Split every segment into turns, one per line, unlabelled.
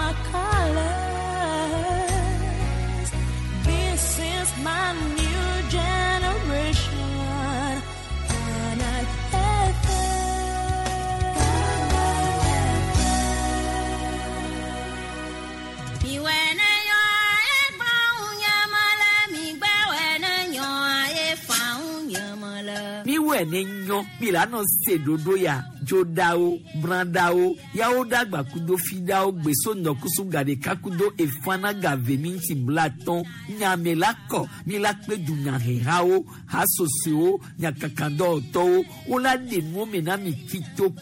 my colors. This is my new generation. Ghana
nenyo milano sedodo ya jodao brandao yao dagba kudo fidao gbeso ndokusu gade kakudo efana gaveminti blaton nyamelako milakpe dunya herao hasoseo nyakakando to ola de momena mi kito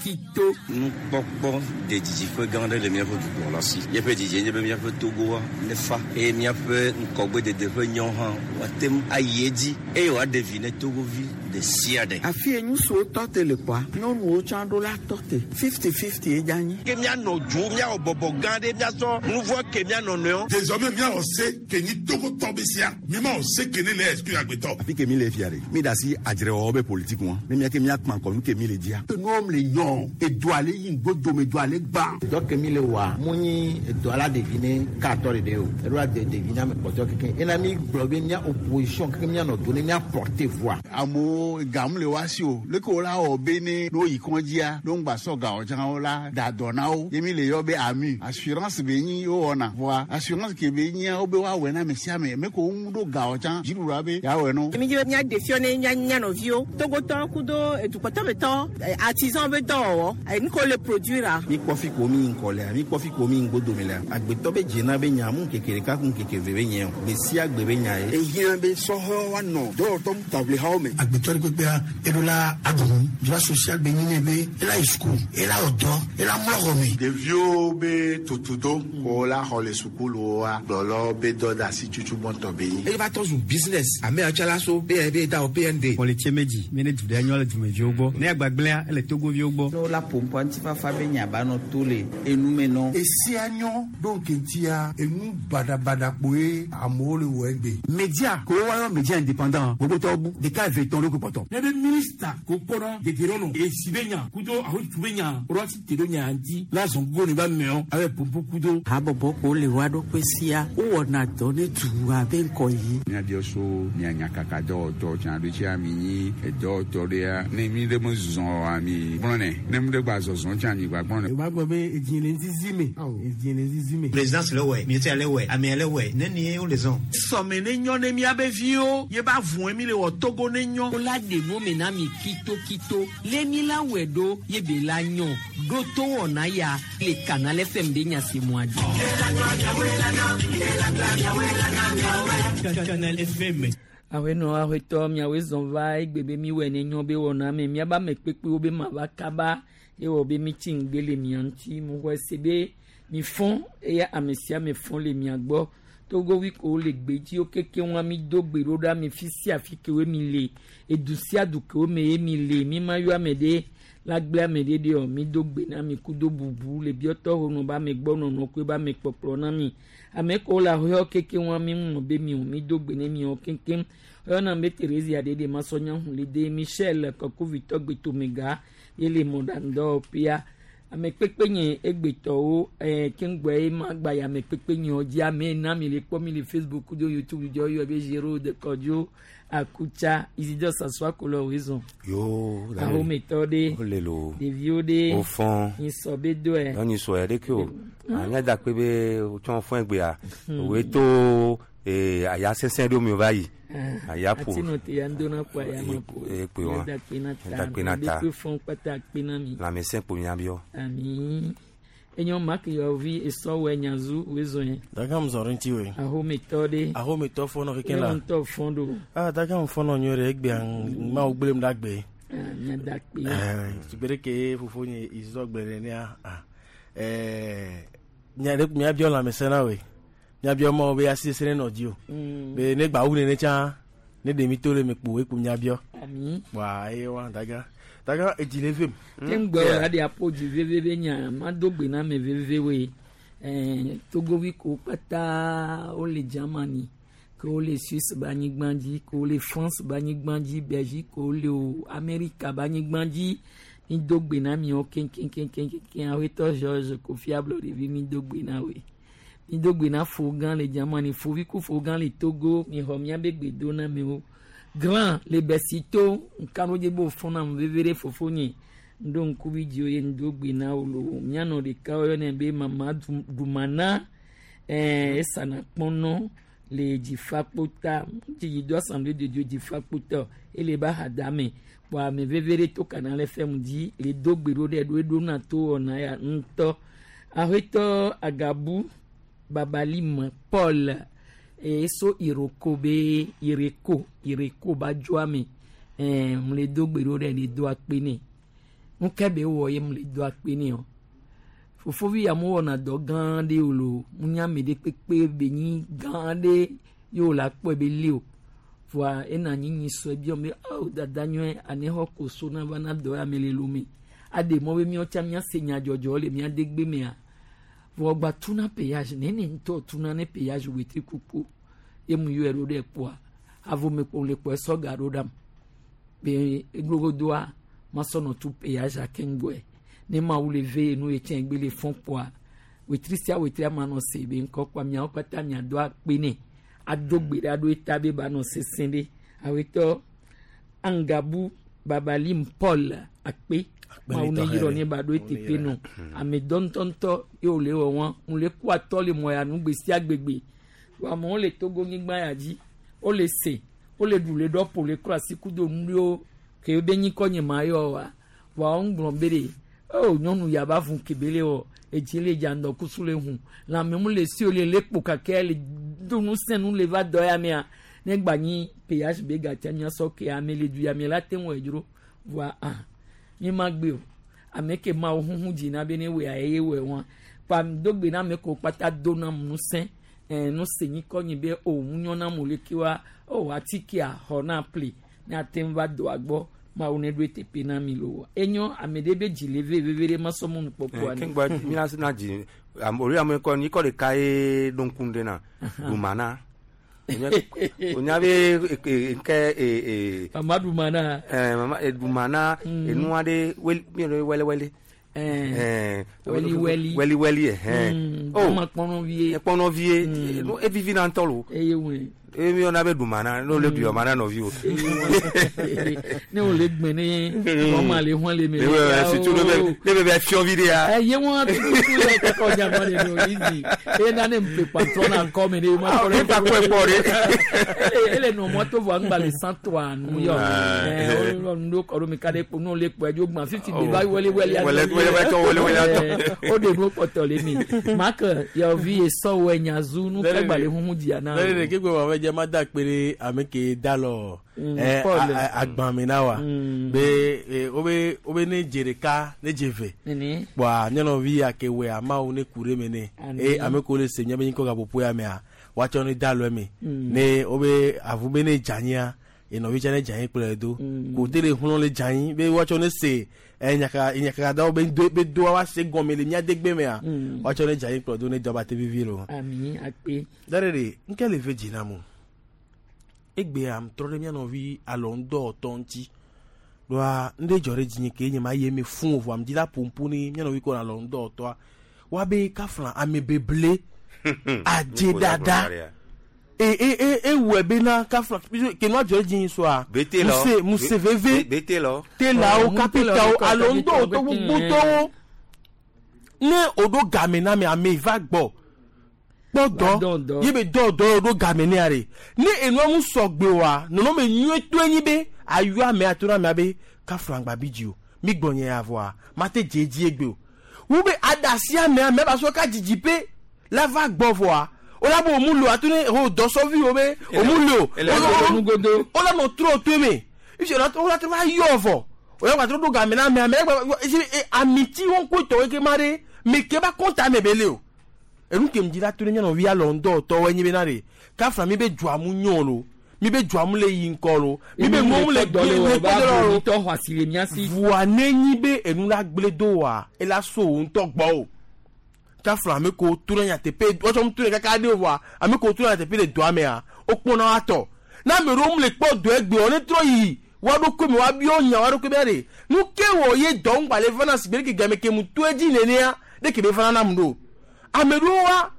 Bon, des difficultés grandes les miens pour tout là si. Il peut dire, il peut bien pour Togo, le fa et il peut encore des réunions en thème ayedi et on a deviné Togo ville de Siade.
Afie nous so tote le quoi. Non nous chando la tote. 50-50 et gagné.
Kemia no djou, mia obobo gande, mia so, nous voit Kemia no néon.
Désormais, mia on sait que ni Togo tombe sia. Mais on sait que ni les esprits agbeto.
Afi que mi les fiare. Mi dasi adre obe politique moi. Mais mia que mia man comme que mi les dia. Que nous homme les yon et doit aller yin godo me doit aller ban.
Donc mi le wa moni doit la deviner 14 de o. Doit deviner me poto quelqu'un. Et ami bloqué mia opposition que mia no donner mia porter voix.
Amo gam le wasio. Le ko la obene no ikondia. Donc ba so ga ojan la da donao. Yemi le yobe ami. Assurance beni o ona. Voix assurance ke beni obe wa wena me sia me ko mudo ga ojan jirura be ya weno.
Mi je nya defione nya no vio. Togo to kudo etu poto beto artisan be do. Ni ko le produire.
Mi kofi ko mi nkole, mi kofi ko mi ngodo mele. Agbeto be jena be nya mu kekere ka kun kekere be nya. Be si agbe be nya e.
E yen be so ho wa no. Do tom table how me.
Agbeto ko be e do la agun. Droit social be ni be e la school, e la odo, e la moromi.
De vieux be totudo ko la hole school wa lolo be do da si chuchu bonto be.
E va to zum business. Ame achala so be da o PND.
Pour les tiemeji, mene du dernier du mejogbo. Ne agbagblea ele Togo viogbo.
No la pompo antifa fabe nya ba no tole enu meno.
Esi anyo donc entia enu bada poe amole wende.
Média ko wa média indépendant. Gogo to bu de ka veton le ko poto.
Ne be ministre ko kono de gerono e sibenya kudo aho tubenya orati tedonya anti la zongo ne ba meo avec pompo kudo.
Habobo ko le wado kwesia o na done tu aben ko yi.
Nya bioso nya nyakaka do to chan do chia mi e do to dia ne mi de mo zon ami brone ne mo de gba zon chan ni gba brone.
Ba gbo be ejinle zizime
Présidence le ouais, ministère le ouais, ami le ouais, neni o les on.
Somme ne nyon ne mi abevio, ye ba vun mi le wo Togo ne nyon.
Ola de momena mi kito le mi la wedo ye be la nyon do to ona ya le canal FM de nya se moadi.
Canal FM.
Awe no awe to mi awe zon vai gbebe mi we ne nyon be wona me mi aba me pepe obe ma ba kaba e obe mi tingele mi anti mo we sebe mi fon e ya amesia me fon le mi agbo Togo wi ko le gbeji o keke won mi do gbero da mi fisi afike we mi le edusia du ko me mi le mi ma yo amede la gbe amede de o mi do gbe na mi kudo bubu le bi oto hono ba me gbo no ko ba me poplo na mi ame ko la ho keke won mi mo be mi o mi do gbe ne mi o kenken o na me Teresi adede masonya hu le de Michel ko Victor gbe to mega ele modando pia ame pepenye egbeto o kengwe ma gba ya me pepenye oji ame na mi le po mi le Facebook do YouTube jo yo be jero de kojo akucha isidio saswa kolo wezon
yo
la ho metode
olelo
de viode
au fond
ni sobe do e
on y soit de que anya da pe be o ton fun egbe a we to aya sesen do mi bayi aya po
atino te andona kwa ya mapo
pe won da pe na ta
de fon pata pe na mi
la mesen po mi abio
ami enyo mak yo vi eso we nyazu wezon
Daga mzoro nti we.
aho metode
Fo no keken la.
to fondo
Daga mfo no nyore egbe an ma ogbelem dagbe.
nya dakpe
Tibere ke fufo ni izo gbere ni nya de mi abio la mesena we. Nya bio mo be asisere no dio. Be ne gba wu ne cha ne de mi tole me po we ku nya bio.
ami
Wa e wa daga ejile fem.
Kengbo ade apoji veveve nya madogbe na me veveve we Togo wi ko pata o le Germany ko le Suisse bani gbanji ko le France bani gbanji Belgique ko le America bani gbanji ni dogbe na mi o ken awe to George ko fiable de vi mi dogbe na we idogbe na fo gan le Germany fo vi ku fo gan le Togo mi ho mi abegbe do na mi o grand le besito nkano je bo fona mvevere fofonyi ndo nkubi jioye ndogbe na olo miano de kawo ne be mama dumana esa na pono le jifakpota ji do assemblée de Dieu jifakpota ele ba hadame wa me vevere to kanale fm di le dogbe ro de do na to ona ya nto ahito agabu babalim Paul so iroko be ireko ba joami mle dogbe ro de le do apeni nkebe wo ye mle do apeni o fofovi ya mo na do gande olo munya me de pepe benyi gande yo la po be li o wa ena nyinyi so bi o me o dadanyo ane ho ko so na bana do ya mele lumi ade mo be mi o chamya senya jojo le mi adegbe me a wo gba tuna péage nene nto tuna ne péage wetri kuku e mu yo ero de po avo me po le po so garodam be glogodoa masono tu péage akengwe ne ma ou lever nous etien gbele fond poa wetri amano se be nko kwa mia okata mia do apene adogbe ado etabe ba no sesende aweto angabu babalim Paul akpe ma une yiro ni ba do etepe no ame don tonto yo le won le kwa to le moya nu gbesi agbegbe wa mo le Togo ngba yaji o le se o le dule do po le kra sikudo nrio ke obenyi konye mayo wa ongbron bere oh nyonu yaba fun kebele o ejile jando kusule hun la memu le si o le lepo kakele dunu senu le va doya mea negba ni PHB gatanya soke amele du ya mela tenwo ejuro wa ni magbe o ameke ma ohun jina be ni we ayeye we won pam dogbe na meko pata dona musen no senyi konyi be o munyona molekiwa o atiki a hona play na temva do agbo ma une do tepe na milo enyo amedebe jileve vevere masomo npopo ani
kengba mina na ji ori ameko ni ko le kai donkunde na dumana onyabe nke
amadu mana
mama dumana enuade wele weli
oh ma
pono vie no e vivi na ntolo mi on abe dumana no le bio mana no view
ne o le gbe ni o ma le won le mi
si tu le be fi video
ye won tu le ko ja mo le no easy e na ne mpe patron na come ni ma ko
ta ko e pore
ele no moto vo ngba le santoa nu yo o ndo ko mi kade po no le po e jogba 50 be ba wele o de no poto le mi maka ya vi e so we nyazu nu ka gba le hu dia na
le ke gbe wa je ma da pere ameke dalo agban mi na wa be obe ne jereka ne jeve wa nyono vi akewe ama o ne kure me ne ameko le se nyabe nko ga popo ya me a wa cho ni dalo me ne obe avube ne jania eno vi jane jan pere do ko tele hun le jan be wa cho ne se nyaka da be do wa se gomele nya degbe me a wa cho ne jan pere do ne joba te viviro
ami akpe
darere nke le veji na mu egbe am trole mi anovi alondo tonti do a nde jore jinye ke nyema yeme fun ovu am dila pompuni mi anovi ko alondo to wa be kafran amebeble aje dada webe na kafran ke no jore jinye so a muse veve
betelo
tela o capital alondo to gbogbo to ne odo gamena me ame va gbo gbọdọ yibe dọdọ do gamene are ni enu amu sọgbe wa nono me nyu etu enyi be ayu ame atura me abe ka frangba biju mi gbonye avoa mate jeji egbe o wo be adasi ame ame ba so ka jijipe la va gbovoa o la bo omulo atune o do so vi o be omulo o la no tro to me ise la o la tra yovo o ya patro do gamene ame ame amiti won ko to we ke mare me ke ba konta me bele o eru ke mjira tuni nyono via londo to wenyi benare ka fra mi be dwamu nyolo mi be dwamu le yinkoro mi be ngom le dole
ba to hwasire miasi
vuan nenyi be enu la gbledo wa ela so nto gbo ka fra mi ko tuni nya tepe o so mtuni ka de wa ami ko tuni nya tepe le do ame a opona ato na me rom le po do egbe oni tro yi wa do ko mi wa bi onya wa do ko bere nu ke wo ye don gba le fana sibere ke game ke mu to eji nene a de ke be fana na mdo ameruwa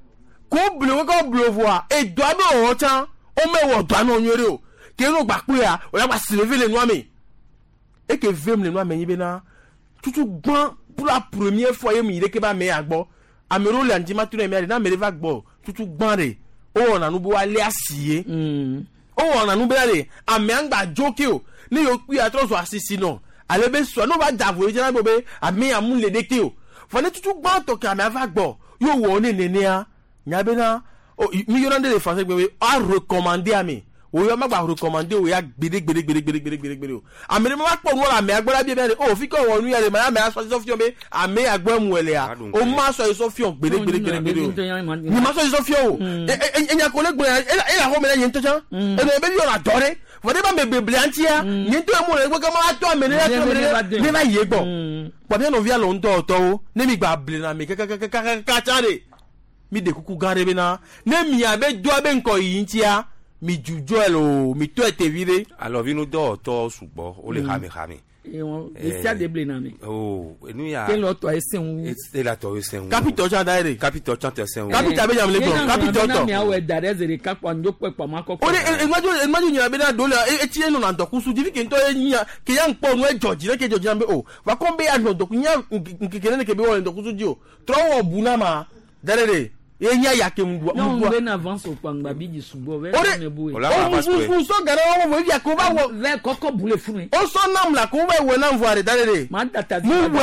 ko blo voa e do abe o chan o me wo do anu nyore o ke no gba pe ya o ya gba sileve le nu ami e ke vem le nu ami yin be na tutu gbon pour la première fois ye mi ire ke ba me agbo amero le anjima tu na me na me va gbo tutu gbon re o na nu bo ale asiye o na nu be re ame angba joke o ni yo pi atroso asisi no ale be so no ba davo je na bo be ame amu le deke o fo ne tutu gbon to ke ame va gbo yo wo ni nene a nya be na o mi yo na de français gbe a recommander ami o yo ma gba recommander o ya gbede o ame ma po nu ame agbara bi be o fi ko wo nu ya le ma ame aso so fi o be ame agbo mu ele a o ma so so fi o gbede o ni ma so fi o enya ko le gbo e la ho me yen to chan e no be yo la dore fo de ba me be blantia yen to mu le gbo ka ma to ame ne ba ye gbo po bi no via lo ndo to o ne mi gba ble na mi ka chare mi de kuku gare be na ne mi abe do abe nko yin tia mi jujo elo mi to ete vire
alors vinu do to subo o le hame
e won e sia de ble na mi
oh enu ya
ke lo to esen
e la to esen
capito cha daire
capito cha te esen
capito be jam le go capito to
mi awe dare zere ka kwa njo pe pa ma ko
o de imagine nya be na do le e ti enu na ndoku su divi ke nto nya ke ya npo nu e George le ke George na be o wa kon be ya ndoku nya nkekere ne ke be wo ndoku su ji o tro wo bu na ma dare enya yake mbu
no be na avance opangba biji subo ve na bu
o so gara wo ya ko ba wo
ve koko bule funu
o so nam la ko we na mvuare dare
ma data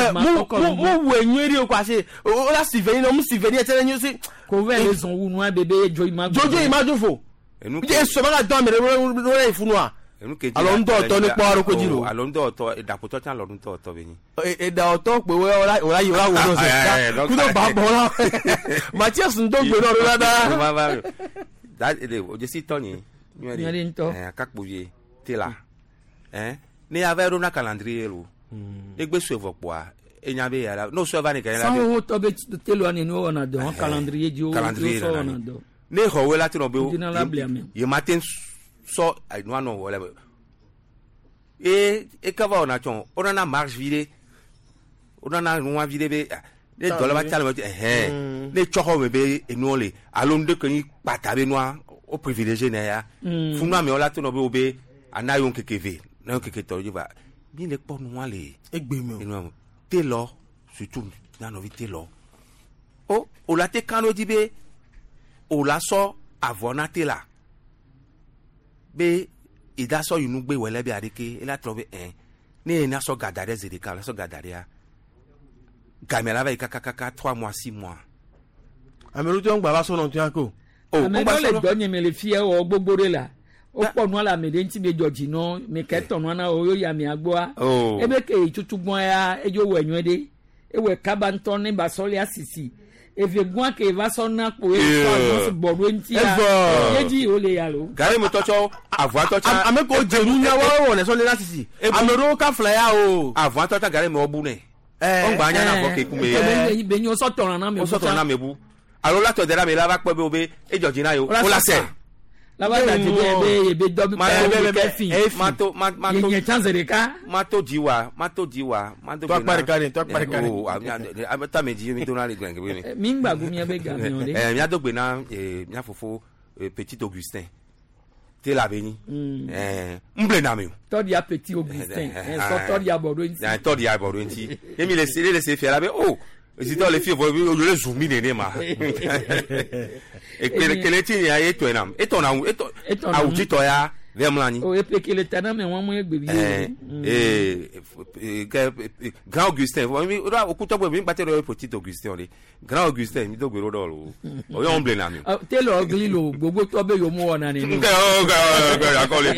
mu we nyeri o kwase o la siveni no mu siveni etere nyu si
ko ve les on wu no bebe jojo imagine
fo je so ma do mere ro funu a alo ndo to ni paro ko jiro
alo ndo to dapoto chan lo ndo to be ni
e da to pe we ora wo no se ku do ba bo la Mathias ndo gbe no ro da
that je si toni
nyari nto
akakpoye tela ni avero na calendrier lo egbe so evopo a enya be ya no so eva ni kan la
so to be telo ani no na do calendrier jo so na do
ne ho we lati no be
ye
matin so I no know whatever e kava ona chon ona na marche vide ona na nwa vide be de dola ba tala ne choho me be enole alonde kan pata be noa o privilégié na ya funu me ola to no be obe anayo nkekeve na nkeke to jiba bi le po nu wale
egbe me
enu te lo surtout na no vite lo o la te kano dibe o la so avona te la be idaso yunu gbe wele bi adike ila trobe ne na so gadare zedika la so gadaria kamera ba ikakaka 3 mois 6 mois
ameru ti on gba ba so no ti ako
o gba so le donye me le fie o gbogbore la o po nu ala me de nti be George no me ke tonu na o yo ya mi agbo a ebe ke tutugbon ya ejo we enwe de ewe kaba nton ni ba so le asisi efe gwa ke va so na po e so bodo nti a yeji o le ya lo
gare mo tocho avo tocha
ame ko jeru nya wa ne so le asisi amero ka flyer o
avo tocha gare mo obu ne o gba anya na fo ke ku me
be ni o so toran na me
bu alo la to dera me la ba pe be obe e George na yo o la se
la ba da be be do bi ke fin
mato
ye chance de ka
mato jiwa
to pare kare
o ameta meji mi to na le gbe ni
mi ngba gu mi e be ga mi o de
mi adogbe na mi afofo Petit Augustin te la beni mble na mi
to dia Petit Augustin so to dia bodo
nti emi le se fi la be si to le fi vo le zoomi ne ma e kele ti ya eto na auji to ya vemlani
o epekele tana me won mu egbe bi
Grand Augustin mi ora okuto gbe mi pate ro Petit Augustin le Grand Augustin mi dogbe ro do lo o yo mble na mi
te lo ogli lo gbogbo to be yo mu ona ni
akole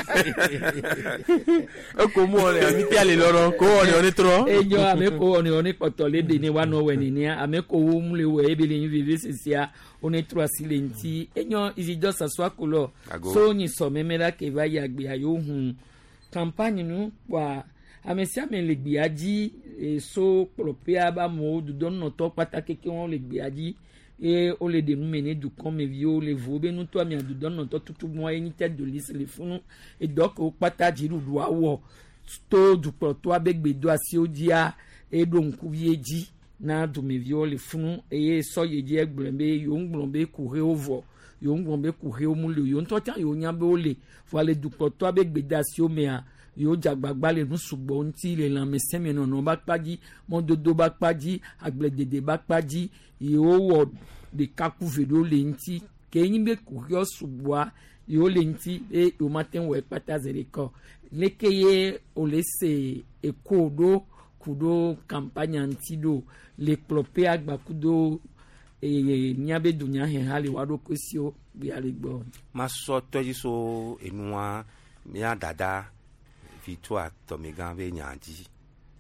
o ko mu ore mi ti ale loro ko oni tro
ejo ame ko oni poto le de ni wa no we ni ame ko wo mu le we ebe le vive sisia oni tro asile nti enyo izijo saswa kulo so ni so memera ke va ya gbe ayo hun campagne nu wa amesia me le gbe aji so propria ba mo du don no to patake ke won le gbe aji e o le de nu mene du comme vio le vo be nu to mi du don no to tutu mo eni tête de liste le funu e donc o pataji ru do awo to du pro to abegbe do asi odia e do nku vieji na dumeviwo le funu eye so yeje egblebe yo ngblobe kuhe ovo yo ngblobe kuhe omule yo ntota yo nyabe ole fo ale dukpoto abe gbedasi omea yo jagbagba le nusugbo nti le lameseme no ba paji mondodo ba paji agbledede ba paji yo wo de kakuvedo le nti kenyi be kuhe osugboa yo le nti e yo maten we pata zereko lekeye olese ekodo kudo campagne antido le clopé agba kudo niabe dunya he hali wado kwesio bi alegbo
maso toji so enua mia dada victoire tomigambe nyanji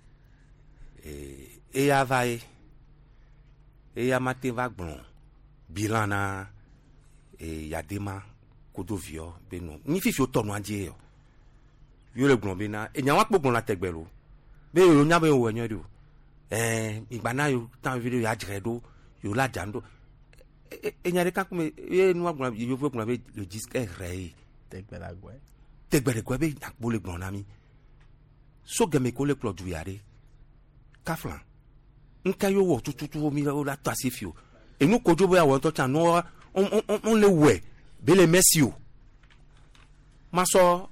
ya vai ya matin va gbon bilana yadema kodovio beno ni fifi o tonu anje yo yo le gbon be na enyan wa pogbon la tegbelo be yo nya be wo enyo do igba na yo tan video ya jredo yo la jando enyare ka kuma ye nu agbon yo fe kun be le disque rei tegbere gwe be akbo le gbon na mi so game ko le produit yare kaflan nka yo wo tututu mi la to asifio enu kojo bo ya wo to chan no on le we be le mesio maso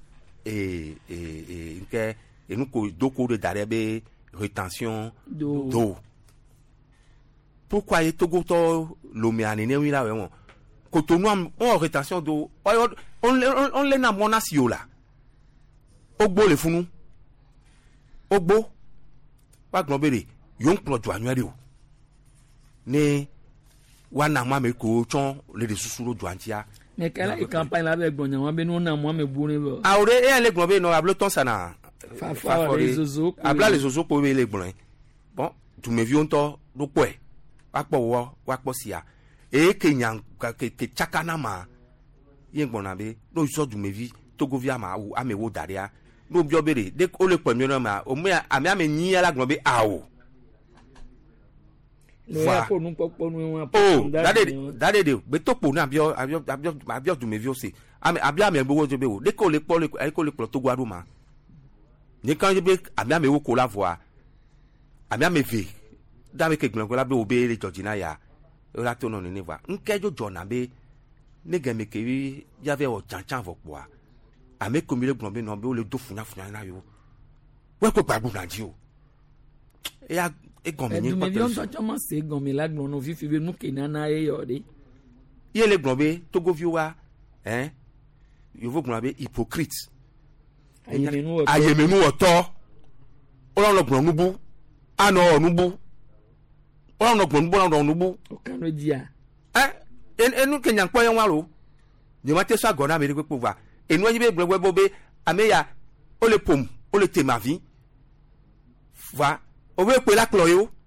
nke enu ko doko de darebe rétention d'eau. Pourquoi est Togo to lomiani ne wila won ko to no on rétention d'eau on le na mona si yo la ogbo le funu ogbo wa globere yon plot annuel o ne wana ma me ko chon le de susuro duantia
mais kala e campagne la be gbonya wa be no na mo me buni bo
aure e le globe no ablo ton sana
fa les zozo
abla les zozo ko le gbon bon tu me vion to do pe wa po sia e kenyan ke chakana ma yen gbon na be no so du me vi togo via ma o amewo daria no bi obere de o le pemi no ma o me ame nyi ala globe awo dade de betopo na abio du me vi o se abia me gbowo jo be o de ko le po le ko le plo togo aroma ni kan je be abia me wo ko la voix abia me ve dabe ke gbon ko la be obe le Georgina ya o la to no ni voix nke jo jona be ne ge me ke wi ya ve o chanchan vo po a ame ko mi le gbon be no be o le do funya na yo we ko gbagbo na ji o ya e gbon mi ni
ko te so chama se gbon mi la gbon no fi fi be nu ke na na e yo de
ye le gbon be togo vi wa yo vo gbon be hypocrite ayemenu oto olorun gbon nubu ano onubu olorun gbon nubu olorun nubu
okano dia
enu kenyan po yen wa ro ni ma te so agona me ri pe wa enu yin be gbon bo be ameya o le pom o le te ma vi va o we pe la klo yo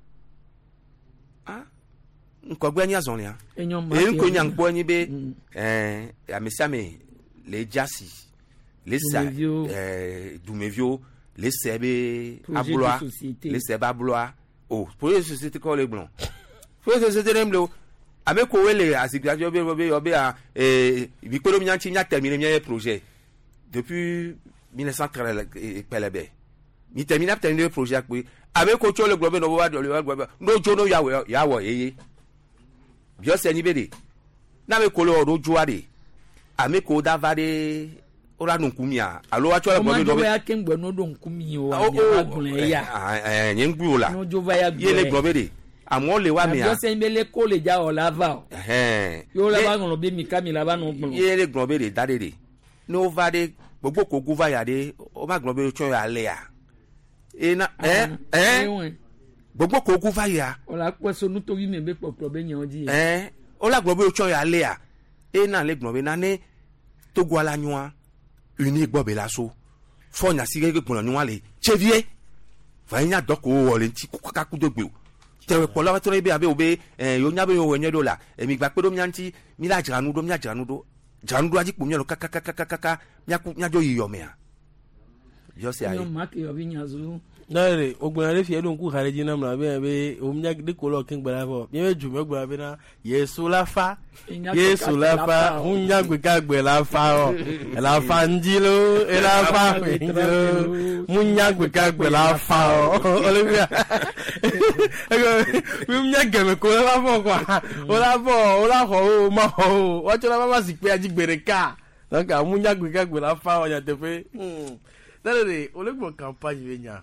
nko gbe ni azon le ko nyan po yin be amesiame le jasi les Dumevio les sebe abloa les sebe abloa oh pour les sociétés ko le blon pour les sociétés remlo ame ko wele asigbajo be obe a bi ko lo nyanchi nya terminer mi projet depuis 1930 pelebe mi terminer le projet pe ame ko cho le globe no wa do le globe no jono ya wo yeye bio se ni bede na me ko lo ro juade ame ko davade ora no nkumia alo wa chole bodo
do ya kengbe no do nkumi o ya agunle ya
nyengbu la
no jova ya
ye le globe de amon le wa mi
a se mbele ko le ja o lava yo la ba no be mi kamila ba no gbon
ye le globe de dade de no va de gbogbo ko guva ya de o ma globe cho ya le ya na gbogbo ko guva ya
o la kweso nu to wi me be popro be nyan ji
o la globe cho ya le ya na le globe na ne to gwa la nwa uni gbo be laso fo nya si gege gbon nwa le chevie fa nya doko wo le ti ka ku dogbe o tewe pola wa to be abe obe yo nya be yo wenye do la mi gba pe do mi anti mi la janu do aji po mi lo kaka nya jo yiyo me a yo se ayi
no ma ke yo bi nya zu
Nare ogunare fi edun ku hareji na mra be omnya de kolo king bravo be jume gba be na Yesu la fa unya gbe gbe la fa o la fa njilo e la fa njilo munya gbe gbe la fa o Olivia unya gbe ko la fa kwa o la ho ma ho wa chola mama si pe ajigbere ka donc munya gbe la fa o ya te fe Nare olegbo campagne venya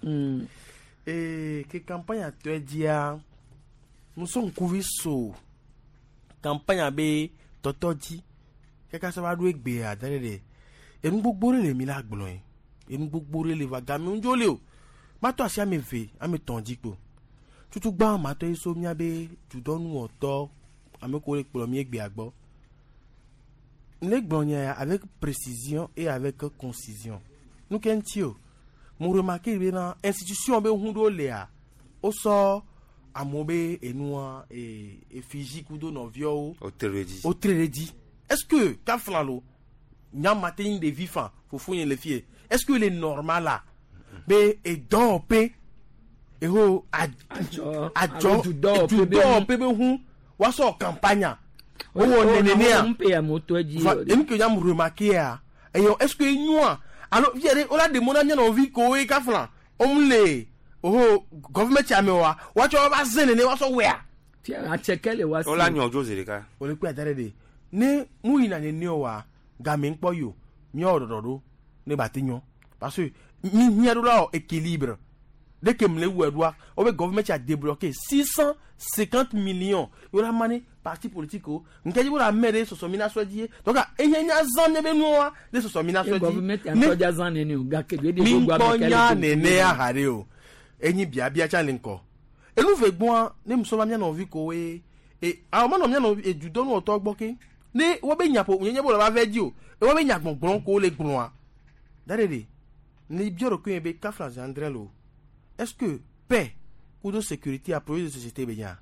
que campagne a tu dia nous sommes couviso campagne abe totoji que ka saba do egbe a dare e nu gbogbo re mi la gbon e nu gbogbo re le va ga mi unjole o ma to asia me ve a me tonji po tutu gba ma to iso mi abe judonu oto ame ko le plo mi egbe agbo le gbon ya avec précision et avec concision nous kentio mo remarquer be na institution be hundo le a o so amobe enua e fiji kudo no vio o tredi est-ce que kaflalo nya matin de vivant faut fouiller les filles est-ce que il est normal là be e dope e ho ajo du dope be hu wa so campagne o nenene a
mpe ya moto aji
em que nya mo remarquer a e yo est-ce que enua alors viens on a des mondes na vie ko e kafla omle government amewa what you ba zene ne waso where
ti a chekele wasi
ola nyo jose ka
o le pe adare de ne mu ina ne ni o wa ga mi npo yo mi odododo ne batinyo parce que mi ado la équilibre de que me le wedwa o be government a débloqué 650 millions yo la mani parti politique o nkaji bo la mere sosomina sodie donc ehenya zan ne be noa de sosomina sodie
government a toja zan ne o ga ke de
gwa be ne a hare o enyi bia cha linko elu fe gbon ne mso ba mia no vi ko we a mo no mia no ejudo no to gboke ne wo be nyapo nyenye bo la ba veji o e wo be nya gbongbon ko le gbon a darede ne bioro ko be ka France Andrelo est-ce que paix kudo sécurité a projet de société benya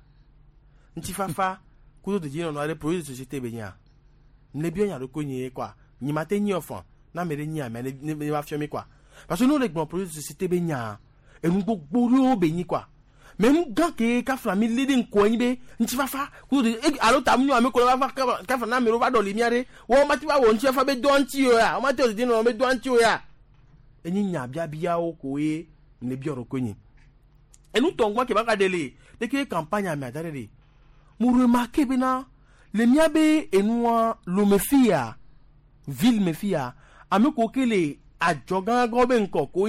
ntifafa kudo de jino no ale projet de société benya ne bio nya ko nyi kwa nyi mate nyi ofan na mere nyi a me ne va fiome kwa parce que nous les grands projets de société benya e nu gbogbo ro benyi kwa même gan ke ka flami leading ko yin be ntifafa kudo de alo tamu ame ko la ka fa na me ro va do le miare wo mati wa wo ntifafa be do anti o ya o mati o de no be do anti o ya enyi nya bia o ko e ne bioro konyi et nous tongwa ke baka dele de ke campagne a madare mu remarquer bena le miabe enua lo mefia ville mefia ame ko kele ajogan gobe nko ko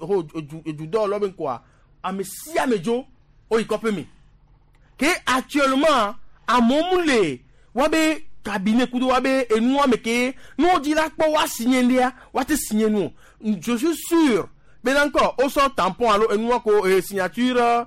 judo lo be nko a me si amejo o ikope mi ke actuellement amomule wabe cabinet kudo wabe enua meke no dira po wa signer ndia wa te signer nous je suis sûr. Ben encore, au sort tampon allo et nous ko signature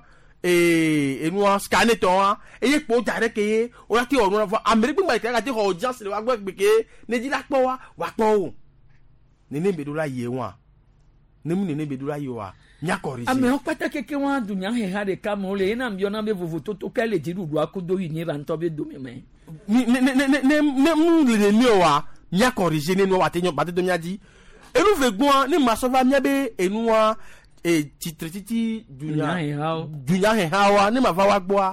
et nous scanner ton et y po dare ke o la ti o no va Amerique ba ka ti audience le wa gbe ke ne di la po wa po ne ne bedu la ye wa ne mu ne bedu la ye wa nya corriger
ame o pata ke wa dunya he ha de ka mo le na mbio na be vovoto to ka le ti du akudo yi ni ran to be do me
ne mu le ni o wa nya corriger ne no wa te nyo ba te do nya di et nous veillons ni masova miabe enua titre dunya he hawa ni mavawa gboa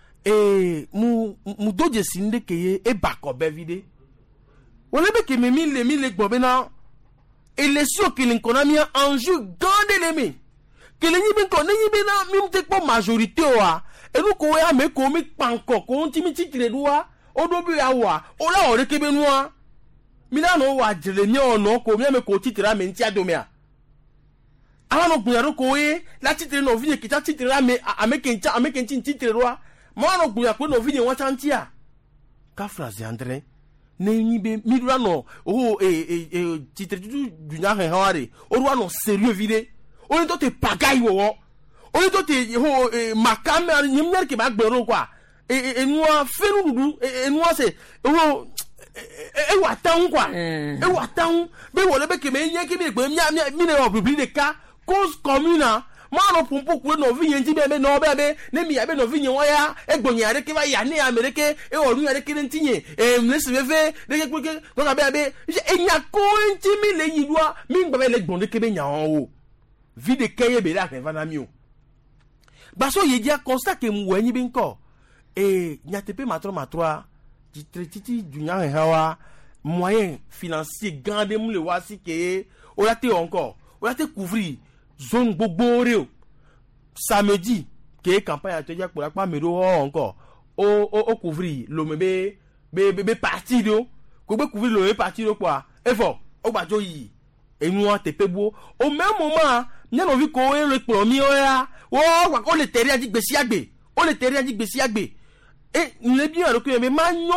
mu doje sinde keye e bakobe vide wole be ke mi le gbobe na élection que l'économie enjeu grand ennemi que le nyibe ko ni nyibe na mi mte po majorité wa et nous ko ya me ko mi panko ko ntimi titre duwa odobi awa ola ore kebe nuwa Milano wa jele ni ono ko mi ame ko titira me ntia domia awano gunyaro ko e la titire no vinye kita titira me ameke ntin titire roa mo ano gunya ko no vinye wa chantia ka phrase André ne nyibe midura no titire dunya he hawari orwa no sérieux vide oni to te pagai wo oni to te makame nyimner ke ba gbero kwa enua feru dudu enua se e wa tan kwa e wa tan be wole be ke me yen ke be mi ne public de ka cause commune ma no pompo ku no vi yen ti be no be ne mi ya be no vi yen wa ya e gbonya re ke ba ya ne amerike e o ru ya re ke ntinye ne se ve de ke ke do ka be e nya ko nti mi le yidua mi gba be le gbon de ke be nya o vie de keye be la vana mio baso ye dia constat que mu wenyi bin ko nyatepe matro titi dunya hawa moyen financier gande mu le wasi ke o la te encore o la te couvrir zone gbogbo re o samedi que campagne atoja pour la pa mero encore o couvrir lo mebe be parti do ko be couvrir lo parti do quoi effort o gba jo yi enu a tepe bo au même moment nya no vi ko e le promi o ya wo wa ko le tere aji gbesi agbe o le tere aji gbesi agbe le bien ro que me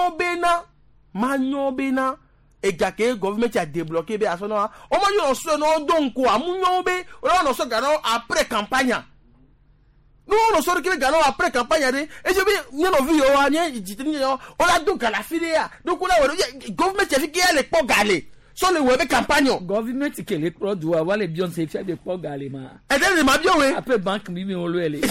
ma nyobena e ga ke government a débloquer be asona o ma yo so no don ko amunyo be o no so gano après campagne no so que gano après campagne de e je bi nya no vi o wa nya jitini yo o la do kala fide ya do ko la government e fi ke le po gale so le webe campagne
government ke le produit wa le bien se fi de po gale ma
e de ma bien we
après banque mi on lo ele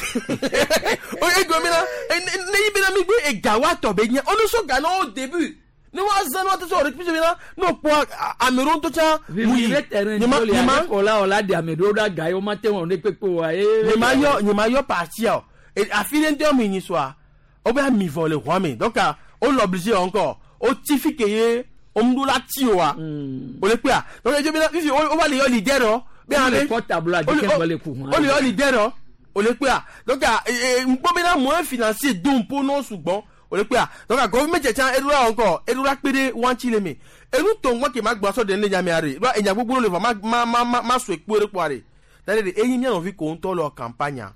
o e gomina ne yibina mi gbe e gawa to be nya o no so gano au début ni wa zan wa to so rekpi bina no po ameron to cha
oui ni ma ko la de ameron da gayo ma te won ne pepe wa
ni ma yo parti o e afile ndo mi ni so o be mi vole wa mi donc on l'obligé encore o tifike ye o mdula ti wa o le pe donc je bi na fi o wa le yo leader o be ale
portable a di ken wale ku
o le yo leader o le pe donc mpo be na moyen financier don po non sugbon o le pe donc government chan edura encore edura pede wan chileme enu to nwa ke magba so de nle nyame are ba enya gbogbo le ma so ekpore kware dale eyin mi no vi ko nto lo campagne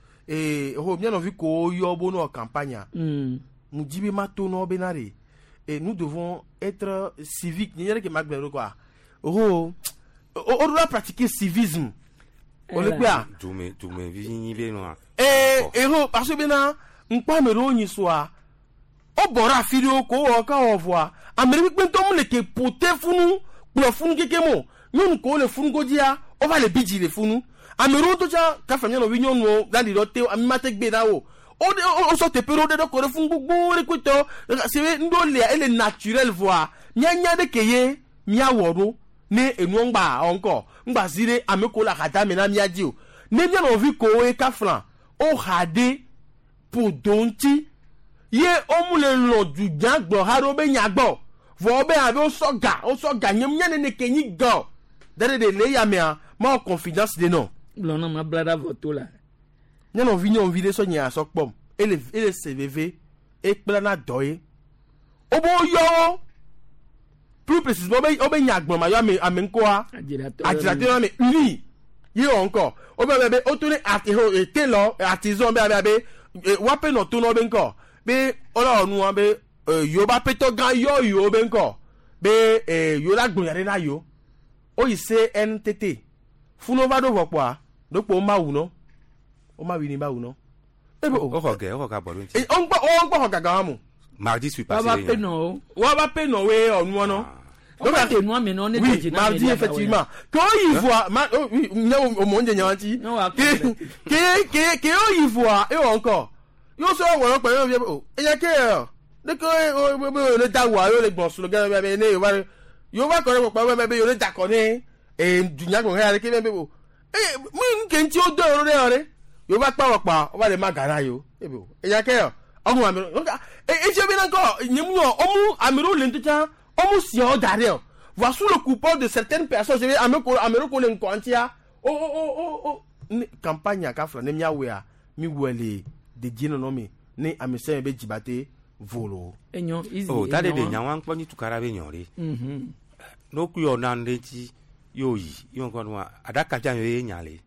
ho mi no vi ko yo bo no campagne mu jibi ma to no benare et nous devons être civiques ni yere ke magba quoi on doit pratiquer civisme o le pe
tu me vi ni be no
parce que bena npa me ro ni soa o bora fidio ko o ka o voa ameri pe to mu le ke pote funu pour funu keke mo nyun ko le funu godia o va le biji le funu ameri to cha ka famia no wi nyun no dali do te amate gbe da o so te pero de ko le funu gbogbo le kwito se ndo le ele naturel voa nyanya de keye mia woru ne enu ngba onko ngba zire ameko la kata mena mia di o ne bien on vi ko e ka flan o hade pour donti ye omule lo jujan gbo haro be nyagbo vo be abi o so ga nyem nyane ne kenyi go dere de le ya me ma confidence de non
blona ma blada voto la
nyano vinyo on vide so nya so pom ele CVV e plana doye obo yo plus précisément obe nyagbo ma yo amenko a agirateur me uni ye encore obe o tuni atelo artisan be wape no to no be nko be ola onu wa be yo ba peto gan yo be nko be yo la gbon yare na yo o yi se NTT funo va do vopo a do po ma wu no o ma wi ni ba wu no ebe o
ka bolu nti
on gbo ho gaga mu
mardi suis passé
wa ba pe no we onu no
donc que nous mais non ne
te mardi effectivement que il voit o mo nje nyanti que il voit et encore yo so wo pe yo e ya ke de ko le dawa yo le gbon so le gan be ne yo ba ko re pa be yo le da ko ni dunya ko ha re ke be bo mu nke nti o do re ore yo ba pa o ba le magara yo e ya ke omu amiro je bi na ko nyimu yo omu amiro le ntucha omu si o dare o voici le coupable de certaines personnes je vais amiro ko le nkontia campagne aka fra ne mia we a mi wele de dino no mi ni amese be jibate volo
enyo easy
dale de nyawan kponi tukara be nyori no ku yo na ndeti yo yi yo ko no adaka jan yo ye nyale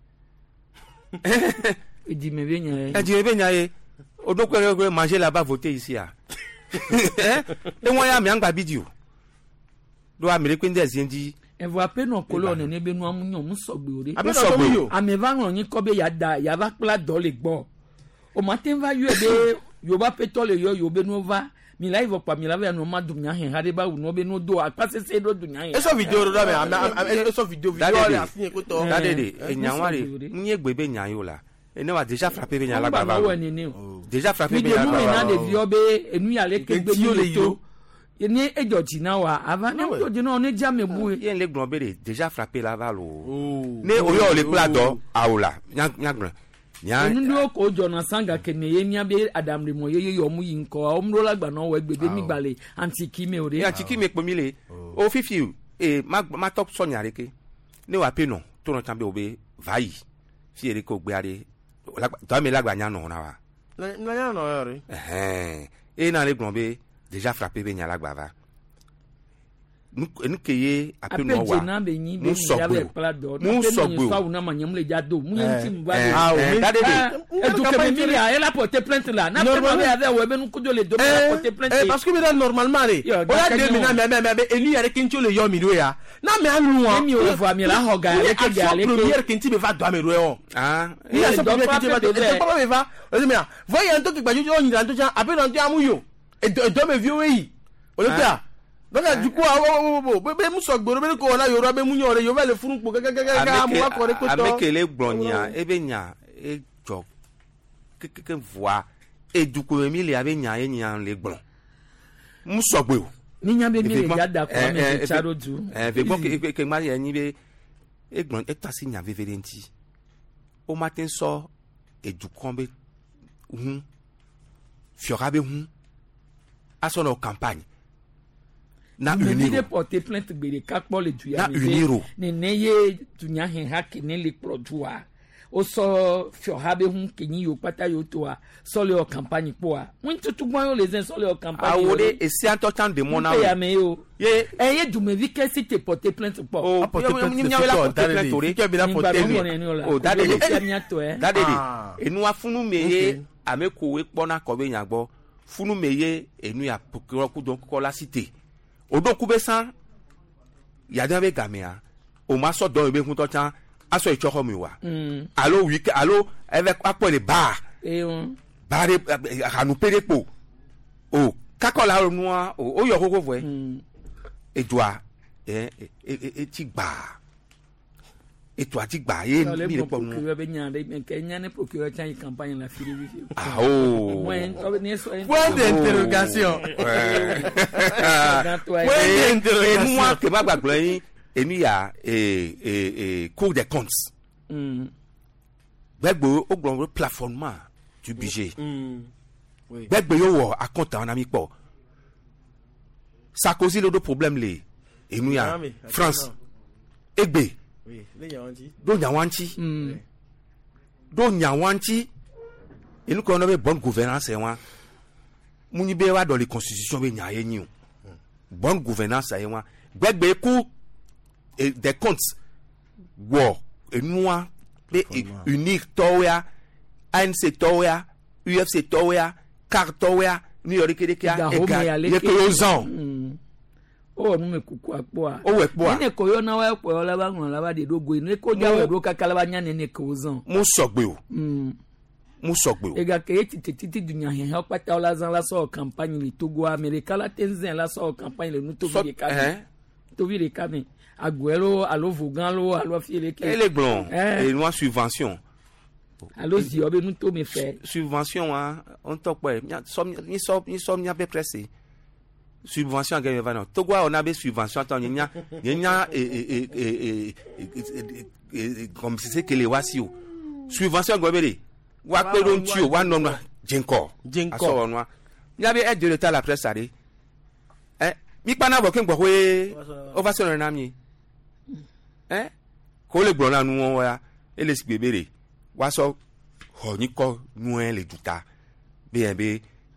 di me be nyaye
di be nyaye odo ko manger là-bas voter ici ah e won ya mi angba video do amere kwende azendi
e vo ape no colonne ne be no amunyo mu sogbe ore
ape sogbe yo
ame va ran yin ko be ya da ya va pla do le gbo o matin va yo be yo ba pe to le yo be no va mi la ivo pa mi la ve no ma dum nya hen hade ba wu no be no do apase se do dum nya hen
e so video do me e so video le afin ko to
dade e nyanware nyi egbe be nyan yo la et ne va déjà frapper be nyan la gaba déjà frapper be nyan la
gaba de bio be enu ya le ke gbe yo le to ni ejojina wa ava ne ejojina on jamais boué
yen le glon bere déjà frappé la balle ne oyo le plado aula nyagron
enu ko jona sanga kene yemia be adam de moye yo mu yinko omro lagba no we gbebe mi gbale antikime ore
antikime pomile o fifi e ma top sonya reke ne wa pe no to no chambe obe vai fi ere ko gbe are to me lagba nya no na wa
na nya no yore
e na le glon be déjà frappé be nya lagba va nous keye ape no wa nous sogbe
fa una manyamle jado mu yantim ba eduke me mi a ela porter plainte là na normalement avec we be nu kojo le do porter plainte
parce que me normalement re o ya de mi na me eni yare kincho le yo mi do ya na me anu wa
mi o vo mi la hoga le ke ja le
ke yare kinti be va do me do yo il a so bien kinti ba do pas me va o me voyez en tout que gbajujo on dan to jan ape don ti amuyo e do me vieux yi o le pia donc du coup be mu so gboro be ko na yoro be mu nyore yo be le furun po ga mu akore ko to
amekele gbronya ebe nya e jo ke voix e du coup mi le abe nya enya le gbron mu so gbe o
ni nya be mi le jada ko me charo du
ve bon ke ma ye ni be e gbron e tasi nya veverenti o matin so e du kombe fiora be aso no campagne na uniro
porter plainte gbere kakpo le tuya ni neye tunya hen haki ni le produa o so fiohabe hun kenyi yo pata yo toa so le o campagne po a won tutu gwan yo les so le o campagne
awore esi antotan de mona
ya me yo ye du me vi que si te porter plainte po
o porter plainte tori ke bi la porter o dade enu afunu meye ameko we pona ko be nyagbo funu meye enu ya procureur ku don ko la cité odo kubesan yada be gamea o ma so don ebe kun to chan aso ichoko mi wa allo week allo avec apo le bar bare anu perepo o kakola nua o yo koko vo edua ti gba eto ati gba ye mi le po nu
be nya de kenya ne procureur chan campagne la fili wi
point
d'interrogation
moi que ma gbagbo yin emi ya cour des comptes gbegbo o gbon plafonnement du budget gbegbo yo wo account on ami po ça cause le problème le emi ya France egbe do nyawanchi inu ko no be bonne gouvernance e wa muni be wa dans les constitutions be nyaye nyi bonne gouvernance e wa gbegbe ku des comptes wo enua be unique toya ANC toya UFC toya CAR toya ni yori kedekia e ga le kozan
o nu me kuku akpo a
o we po a
ni ko yo na wa po la ba ngon la ba de dogo ni ko ja we do kakala ba nya ne kozan
mu sogbe o mu sogbe o
e ga ke titi dunya hen ha pata la zan la so campagne ni Togo America la tenzen la so campagne le nu to bi ka to bi ka ni Aguero alo Vogan lo alo fiele ke
ele blon et moi subvention
alo zi obe nu to me fait
subvention on to pe ni so nya be pressé subvention gagne va non Togo on a des subventions tant nya comme c'est que les wasio subvention gobere wa pe don tio wa non jenko aso no ya be aide de l'état la presse ari mi pa na bo ken gbo we ovation na mi ko le gbo na nu won wa ele si gbebere wa so ho ni ko nu en le duta bien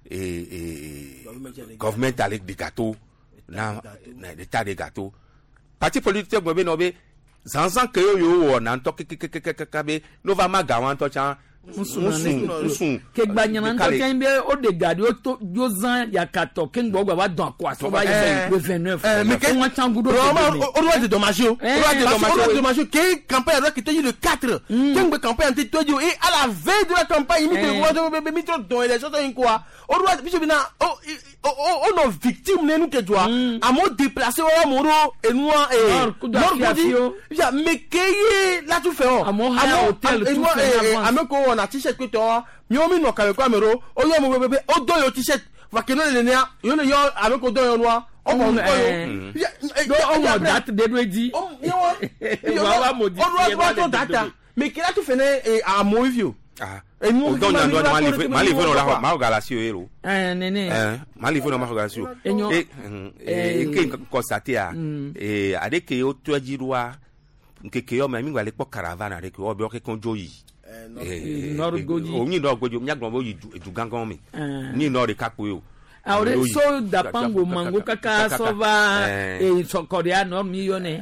government avec des gâteaux na l'état des gâteaux parti politique gbo be no be zanzan ke yo wo na to kekekekekabe no va ma gawan to chan musun
ke gbanyana to chan be o de gade o to jozan yakato ke ngbo gba wa don kwa so ba le 29
mais que on chan gudo o doit de dommage que campagne doit quitter le 4 que ngbe campagne anti to et à la veille de la campagne mi trop don élection to quoi o doit bisobina o no victime ne nu ke joa a mo déplacer o mo ro enua ya mais que là tout fait
a mo hotel tout fait
ameko na t-shirt que to mi o mi no ka ko amero o yo mo bebe o do yo t-shirt parce que non les nia yo le yo avec ko do yo noa o mo ko
yo on mo date de do di
yo va modifier on doit data mais qu'il a tout fait à mon vieux
et nous donc mal livre la ma galasio ero
nene
mal livre na ma galasio et que constater et avec que o to jirua nke yo ma mi ngale po caravane avec o be o ke konjoyi
nord goji
onyi no goji nya gbon bo yi du gangan mi ni no de kapo yo
ahora so da pango mango kaka sova e sokoria no million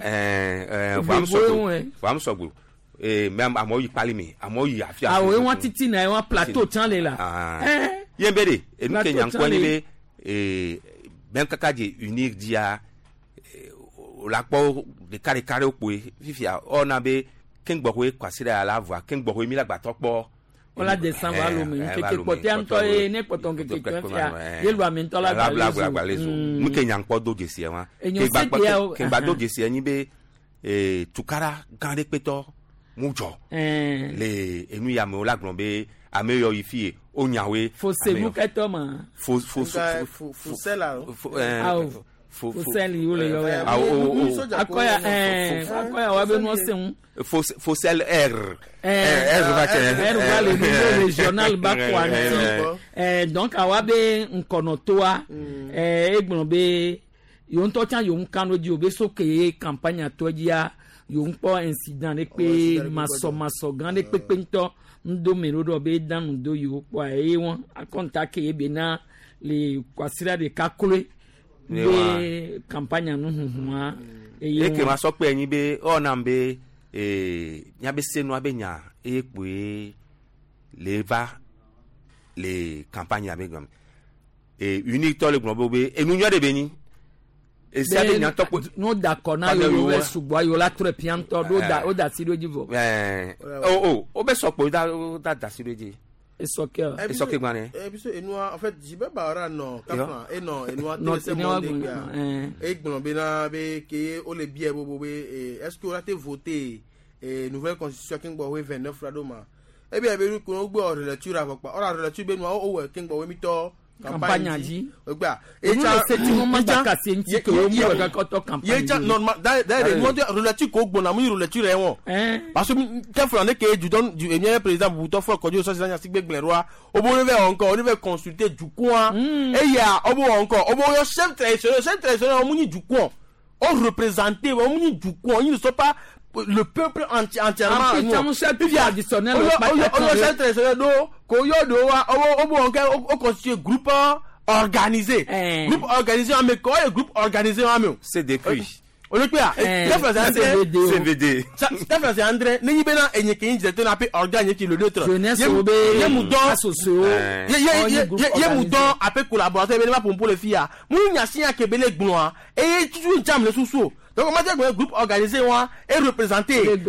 fam sogbo même amoyi pali mi amoyi afia
awo won titi na won plateau tan le la
yembere e nu kenya nko ni be même kaka je unique dia la po de carré opo fifia ona be kengbo we kwasira la voix kengbo we mi la gba topo
ola descend va lo mi keke pote anto e ne poton keke fia ye lo ami to la
gba lezo mu kenya nko do gesi wa ke gba do gesi yin be tukara gande peto mujo le enu ya me ola gbon be ameyo ifie onyawe
fo se mu keto ma
fo sela
fo seli yo le yo akoya wa be no seun
fo sel r
va le niveau régional ba kwani donc awabe nkonotoa egbon be yo nto chan yo nkano di obe soke campagne atodia yo npo incident le pe maso gan le pe nto ndo merodo be dan ndo yo po won akonta ke ebe na le kwasira de kakule be campagne no huhua
e ke ma so pe yin be ona be nya be senu abenya epe le va le campagne avec unique to le gbo be enu nyo de beni et ça de nyato
no d'accord na yo we sugbo yo la très pianto do da o da siro jivo
o be so po da siro ji
e so ke
gbane
biso enu en fait jibe ba ora no kafa eno enu a tese monde e gbon be na be ke o le bie bobo be est-ce que on a été voté nouvelle constitution king bo we 29 radoma e bi be ko gbo relecture apopa ora relecture be no o we king bo we mi to
campagne ji
ogba
e cha se ti mo ma ka se nti ke o mu ga ko to campagne
ye cha normal da mo de relecture ko gbo na mu relecture e won parce que kefra ne ke du don du premier président Buto fo ko jo so se nya si gbegble roi obo ne ve encore on ve consulter du coin e ya obo encore obo yo chef traditionnel o mu ni du coin on représenter o mu ni du coin ils ne sont pas le peuple entièrement
additionnel
ko yo do wa obo on constitue groupe organisé mais quoi le groupe organisé ame
c'est depuis
on le pia
CVD
Stephen André ni bena enye ke injete na pe organiser ki le neutre
ye
moudon après collaborateur be pour le fia mu nya sia ke bele gbon et toujours jam le sous donc on m'a dit que le groupe organisé est représenté
du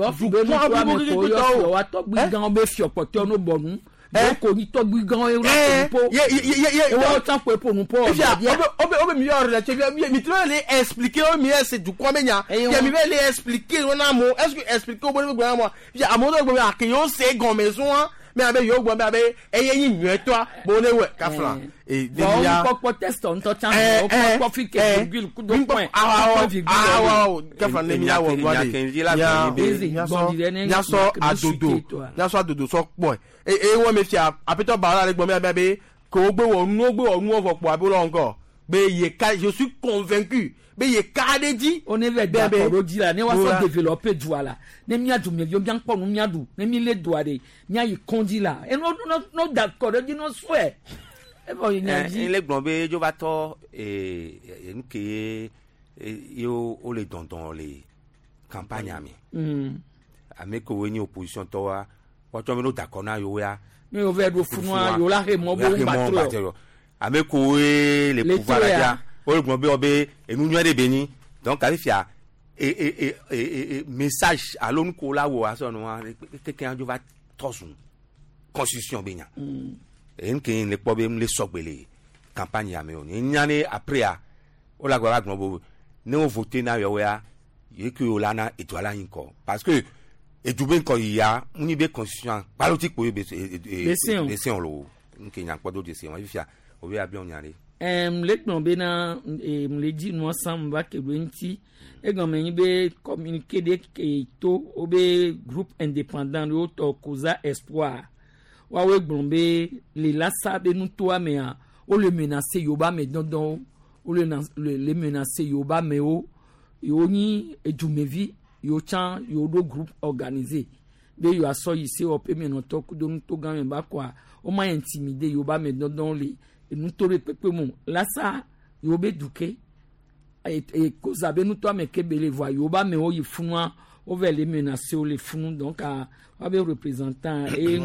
ko ni to gbigan e ro ta po nu po
obe mi yor la chevia mi tu le expliquer o mi c'est du quoi menya ya mi le expliquer on a mo est-ce que expliquer o bo mi gba mo ya amodo gbo a ke yo se gon maison mais abe yo gbo abe yin nu eto bo ne we kafra
e dia po test on to chan po fike virgule ku do point
kafra ne mi ya wo ya so adodo so po e won me fi apeto ba la gbo me abe ko gbe wonu ofo abi lo nko be ye ka je suis convaincu be ye ka de di
on est d'accord di la ne wa so développer douala ne mi adu me yo bien po nu mi adu ne mi le douade mi ayi kondi la e no d'accord di no swear e bo yin di
le gbon be jo ba to nke yo o le dondon le campagne ami ameko we ni opposition to wa wato me no d'accord na yo ya
mi o ve do funwa yo la he mo bo batro
ameko we le pouvoir ya o gbon be obe enu nyo de beni donc alifia message alon ko la wo aso no quelqu'un jo va tosun constitution benya en le pobe le sogbele campagne ya me oni nyane après a o la gba gbon bo ne o voter na yo ya ye que o la na étoile nko parce que et du bien quand il y a une be constitution politique pour be on lo nke nya kpodo de se won fia o be abi on yare
le kplɔn bena le dzi nua sam va ke ɖo ŋuti egɔme nyi be communiqué ɖe ke to wobe groupe indépendant ɖe wotɔ Koza Espoir woawoe gblɔ be le lasa be nutoa mea wole menace yoruba me dɔdɔwo wole menace yoruba mewo yewo nyi edumevi yewo tsã yewo ɖo groupe organisé be yewo asɔ yi se wɔƒe menɔtɔ kudo nuto gã me ba kɔa woma intimide yoruba me dɔdɔwo le nuto ɖe kpekpe mo lasa yewo be duke Koza be nutoa me kebele voa yoruba me wo yi funua wo va le menacer wo le funu donc wa be représentant et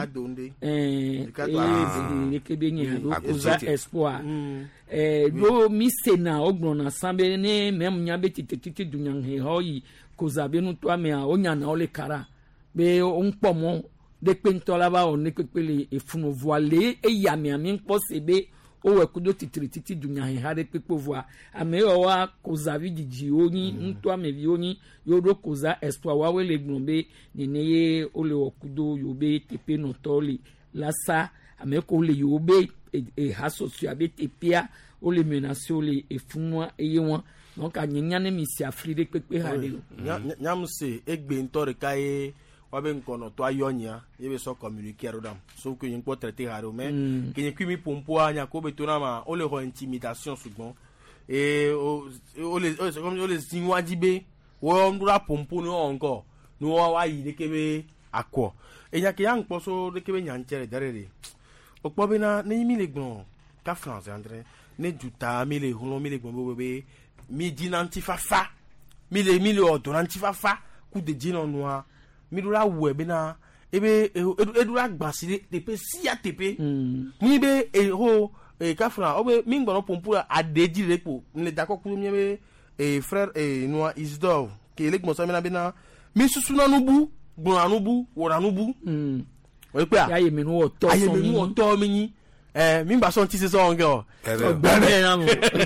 kebe nya do Koza Espoir do mi sena ogbona sambe ne même nya be tititi dunyang he hoyi Koza be nutoa me o nya na o le kara be on pomo de pentola ba o ne kpele e funu voile e ya me ami npo sebe o we kudo tititi dunyang he ha de pepo voa ame o wa Koza vi diji oni nutoa me vi oni yo do Koza Espoir wa we le gbombe neneye o le okudo yo be tepe no toli lasa ame ko le yo be e ha socio be tepia o le menace o le efunwa eye won donc anyanya ne mi si afri de pepe ha de
nyam se egbe ntore kai wa be nkono to ayonya ye be so communiquer rodam so que yin po traiter ha do mais que yin kwimi pompo anya ko be to na ma o le ho intimidation sugbon et o le sinwa dibe wo ndura pompo no onko no wa yi de kebe akọ enya ke yang poso de kebe nyanchere derere okpo be na ni mi le gbon ka France André ne juta mi le hulon mi le gbon bebe mi dinanti fafa mi le odonanti fafa ku de jino noa mi dura we be na ebe edura gbasire tepe sia tepe mi be ho ka France obe mi gbon pompo a deji repo ne d'accord ku mi be frère noa Isidore ke le gbon sa mi na be na mi susu na nubu gbon anubu wora nubu o pe a
aye menu
oto mi ni mi gba so ti se so ngo
gbeme na mo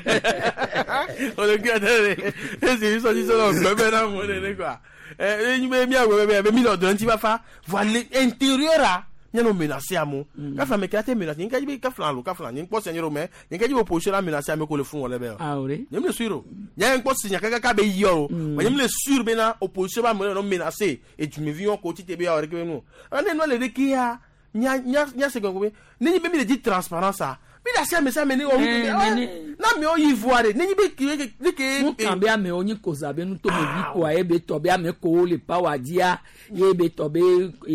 o le gbe dere e si so ti so gbeme na mo le kwa ni be mi agbe be mi lo don ti ba fa voilà intérieur nyano menacer amo ka fa me krate menacer nka jibe ka flan ni npo senyero me nka jibe opposition la menacer ame ko le fun wole be
ah ore
nyem le suiro nya npo sinya ka be yoro nyem le sur be na opposition ba me no menacer et tu me viens ko ti te be ore ke no ane no le de kia nya se go be ni be mi le dit transparence ça mi la se me ça me ni o na me o yi voire ni be ke
kan be ame onyi Koza be nu to me vi ko e be to be ame ko le power dia ye be to be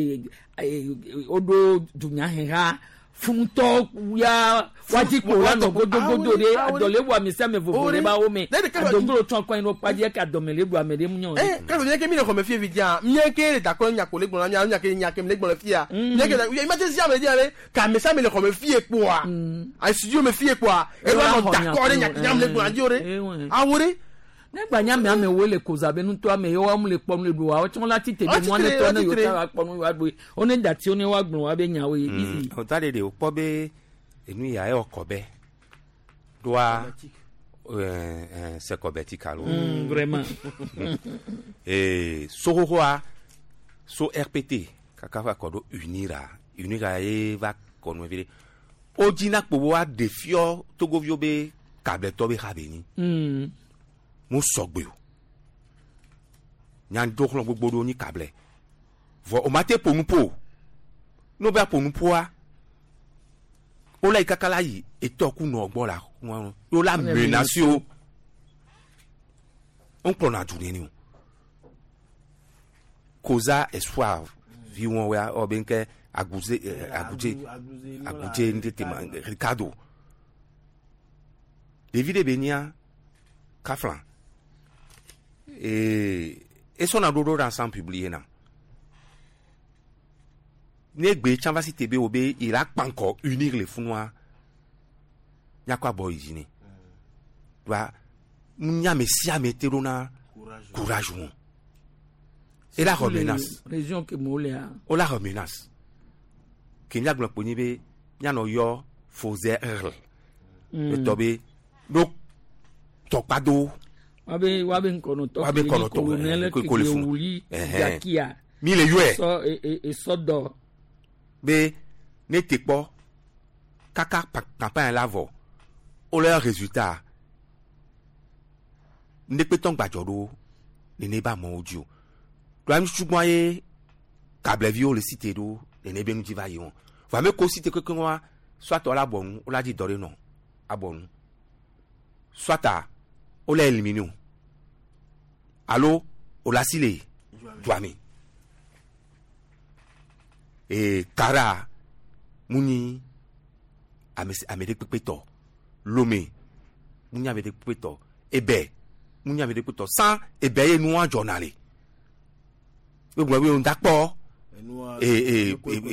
odo dunya heha funto ya waji ko la no godogodo re adole wa mi se me vovo le ba o me adongoro ton ko ino pa je ka domele bu amede mu nyon
ka so ke mi le ko me fie vidia mi ke le ta ko nya ko le gbon nya ke le gbon le fia mi ke ya imagine si amede ale ka me sa me le ko me fie po a ai studio me fie po a e wa no d'accord nya le gbon adi ore awore
negba nya me ame wo le Koza be nu to ame yo wa mu le pom le do wa o ti won lati tebe mo ne to na yo ta wa pom wa do o ne dati o ne wa gbon wa be nya we easy
o ta de o po be enu ya e okobe doa c'est cobertical
vraiment
sohoa so RPT kaka va kodo unira e va konwe vile ojina kpo wa defio togovio be kable to be habeni mo sogbe o nyan doklo gbogbo do ni kable vo o mate ponupo no ba ponupo a o la ikakala yi etoku no ogbo la won o la menace o on prona duni ni Koza Espoir vi won wa o benke aguje ndete Ricardo David Benia Kaflan et son adodo ensemble publié na negbe chamba si tebe obe il a pas encore unir les funwa nyakwa boy jini doit nya mesia meterona courage et la remenace
région que moléa
o la remenace kenya glo ponibe nya no yo faisait le tobe donc tokado
wabe nkono to colonel que wuli yakia
mi le yue
so e sodo
be ne tekpo kaka campagne lavo o le résultat ne peut on gbajoro ne ba mo oju do am sugbo ye cable vie o le cité do ne be nu ti va yon va me ko cité que moi soit on la bon o la di dore non abon soit o la éliminer allo o la sile doami et kara muni amede pepeto lomé muni amede pepeto ebe muni amede pepeto sans ebe ye nou an journalé we on d'accord et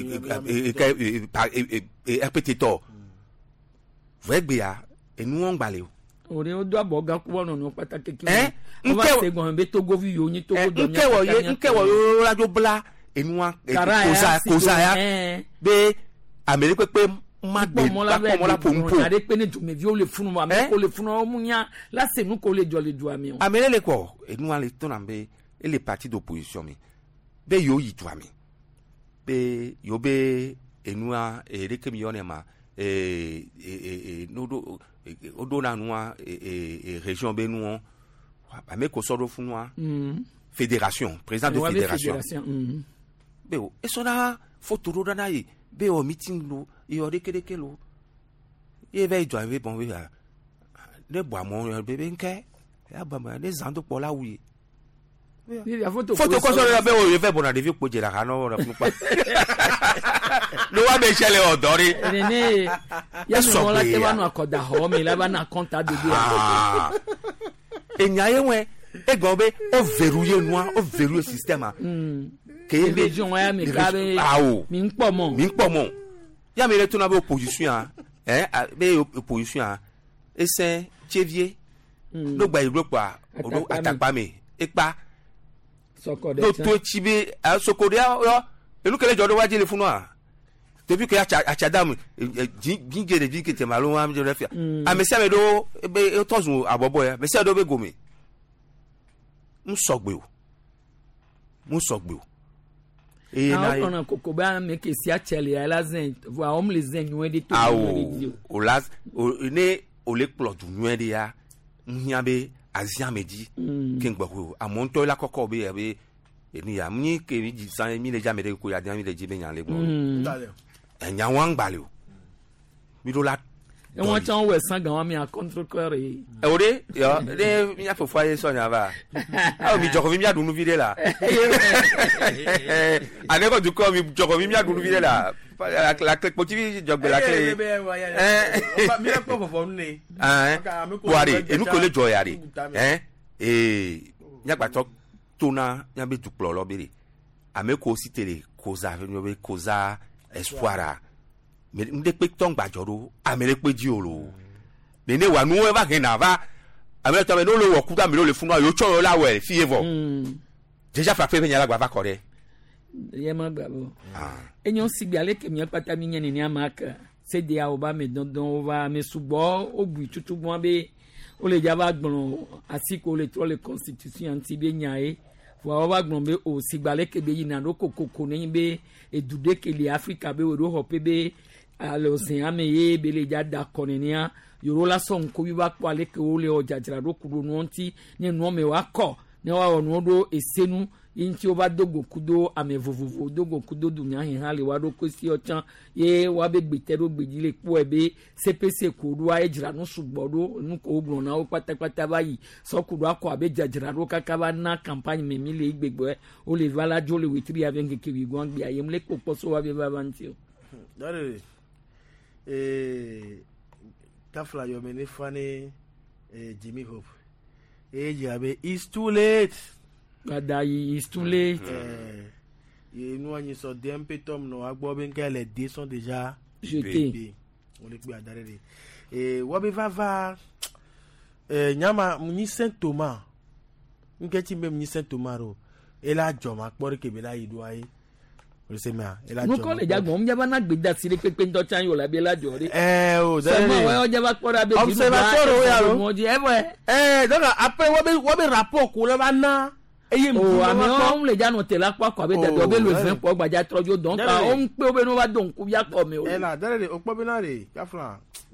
répététor vrai gbia et nous on balé
ore o do aboga ku wono no patake ki o ba se gon be togo vi yo ni togo do nya
nkewo yo radio bla enua koza ya be amere pepe ma de la pompo
ade pe ni tumi vi o le funu ma me ko le funu o munya la se nu ko le jo le du ami o
amere le ko enua le ton ambe et les partis d'opposition mi be yo yi tu ami be yo be enua e re kemi yone ma nodo odo na noa région benouan ba me ko sodo funwa fédération président de fédération be o e sona photo do na yi be o meeting lo e o dekedeke lo e ve jo ave bon we de bo amon bebe nke ya ba ma de zando po la wi photo ko so be o ye ve bona de vi po je la kana na fun pa lo wa be chele odori
nene ya so la te wa no akoda ho mi la ba na konta de dia
enya ye we e go be o verrouiller système ke be
jon ya mi ka be mi npo mo
ya mi le tuna be opposition be opposition e se chevier lo gba Europe odo atapa mi e pa
sokode
to chibe sokode yo elu kele jodo wa jele funu depuis que achadam ginge de vike te malo am je refia amesi amedo be tozu abobo ya mesi ado be gomi musogbe
e na ona kokoba me ke si achele ya la zen voa om les zen nous de tout
o las ne o le plodu nous de ya nhiabe azian medi kengbo amonto la kokko be be eni ya mni ke ji san mi le jamere ko ya dan mi le jibe yan le gbon enya wan gbale o mi do la
e won chan we san gan mi a control kore
e ore yo de mi afo faye so nya ba a mi joko mi adunu vide la ane ko du ko mi joko mi adunu vide la la clé potivi jogbe la clé
mi e ko fo nne
wari enu ko le joyari nya gba to tona nya be duplo lo bere ame ko si tele koza nyo be koza espoira me nde pe ton gbajoro amere pe ji olo nene wa nu e ba ke na va amere to be no lo wo kuta me lo le funu ayo cho la we fievo déjà frappé be nya la gba va kore
ye ma gba bo enyo sigbiale ke mi pata mi nyane ni amaka se dia oba me don oba me subo ogbu tutu gbon be o le jaba gbon asiko le to le constitution anti be nyae wa oba gbon be o sigbale ke be yina ro kokoko ni be edude ke le Africa be wo hope be alo sin ameye be le jada konenia yoro la son ko bi ba po ale ke o le ojajira ro kuro no nti ni no me wa ko ni wa onu do esenu inti oba dogo kudo ame vovovo dogo kudo dunya hin hale wa do ko si ochan ye wa be gbetero gbejile po ebe CPC kudu wa ejira no sugbodo nu ko ogbon na o patapata bayi so kudu akọ abe jajira ro kakaba na campagne me mi le igbegbo o le vala jo le witri avec ke wi gwan gbe ayem le popo so wa be baba nti o
dare kafla yo meni fane Jimmy Hope jabe it's too late
Badayi is too late.
Nous on so DMP Tom no agbo ben que les dés sont déjà
jetés.
On les peut adhérer. Et wabe va nyama ni Saint Thomas. Ngeti même ni Saint Thomas ro. Et là joma por que be la idoi. O se ma. Et là
joma. Mo ko le jagbo mo jaba na gbe da sire pepe ndo chan yo la be la jori.
O
da. So mo wa jaba por abe.
Observateur o ya ro.
Mo di ewe.
Donc après wabe rapport ko le bana.
On le jano te la kwa kwa be de be le 20 gbaja trojo donc on pe obe no wa don ku ya ko me o
la dare o po be na re kafla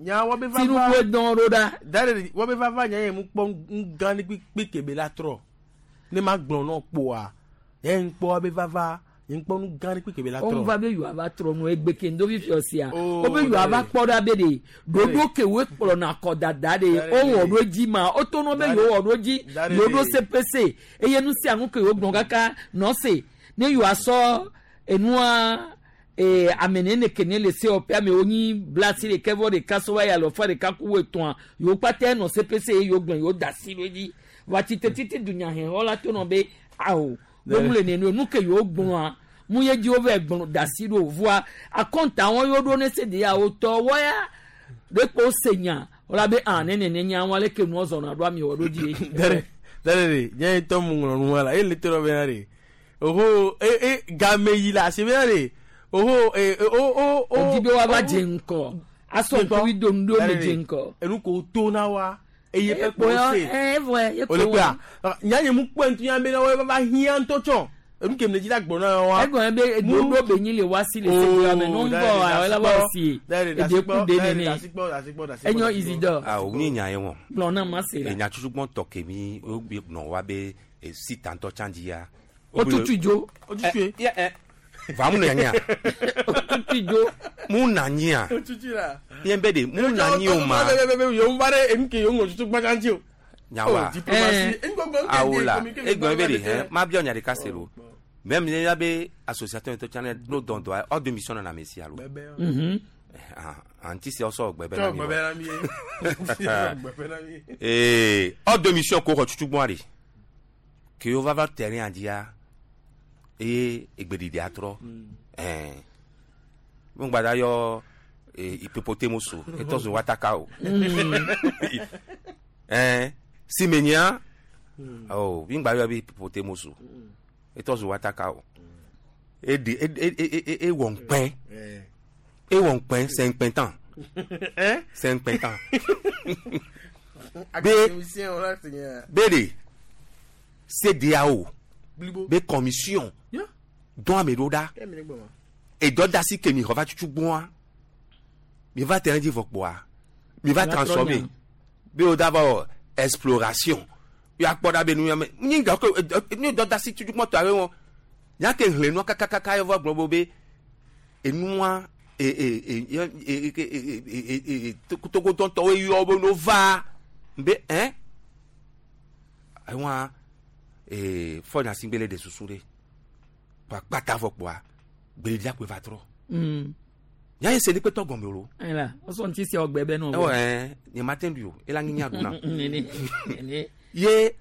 nya wo be
Tinubu don roda.
Dare wo be vava nya ye mu po ngan ni pe kebe la tro. Ne ma gbon no po a. Ye npo be vava, ye npo nu gan ni pe kebe la tro.
On va be you ava tro no egbe ke ndo fi osia. O be you ava kpoda be de. Dodo ke we kporo na koda dade. O wo ji ma, o to no be yo wo ji. Yo do CPC. E ye nu si anu ke yo gbon kaka no se. Ne you aso enua amenene kenele se opia me oni blasi le kevo de kasowa ya lo fa de kaku eton yo pate no CPC yo gbon yo dasi loji wati tetiti dunya he hola to no be awo bo le ne no ke yo gbon a mu ye ji over gbon dasi do voa akonta won yo do ne se de ya o to wo ya de ko senya ola be anene ne nya wale ke no zo na do ami wo do ji
dare nya to mu ngoro wala ele to be na re oho game yi la se be re oho
ojibe wa ba jenko aso to wi dondo me jenko
enu ko to na wa eye pe po se
ye ko
olugba nya ye mu po ntu ya be na wa ba hian to cho enu kem ne ji la gbona wa
egbon be dondo be yin le wa si le se ya me no bo ala ba si e de ku de ne enyo Isidore
o ni nya ye won
blona ma se
e nya chuchugbon to kemi o gbe no wa be si tanto chanji ya
o tutu jo
o tutu
Vamos nanya. Mu nanya. Yembede mu nanya o ma.
Yo mbare enke yo ngotutu gbajanji o.
Nyawa. Aola. Egbon bede ma bi onya de kasero. Même il y a des associations internationales no don do hors de mission na Messi alo. Anti c'est aussi bebe na mi. Hors de mission ko tutu gbonre. Que on va voir terrain andia. Et egbedi atro mon gbada yo hippopotamus etos watakao simenia oh bin gbada yo hippopotamus etos watakao e won pen c'est un pintan c'est un pintan bede CDAO be commission don ameroda et doda si que mi va tu bon mi va te rendre vokboa mi va transformer be o d'abord exploration ya kpoda be nu mi ga ko ni doda si tu mo to are won ya ke hre no kakaka yo vokbo be enua to to to yo bo no va be I want faut na singbele de susure pa pata vokboa belia pe vatro ya ese li pe to gomero
ela o so nti se ogbebe no
ni matin du ela nginya duna ye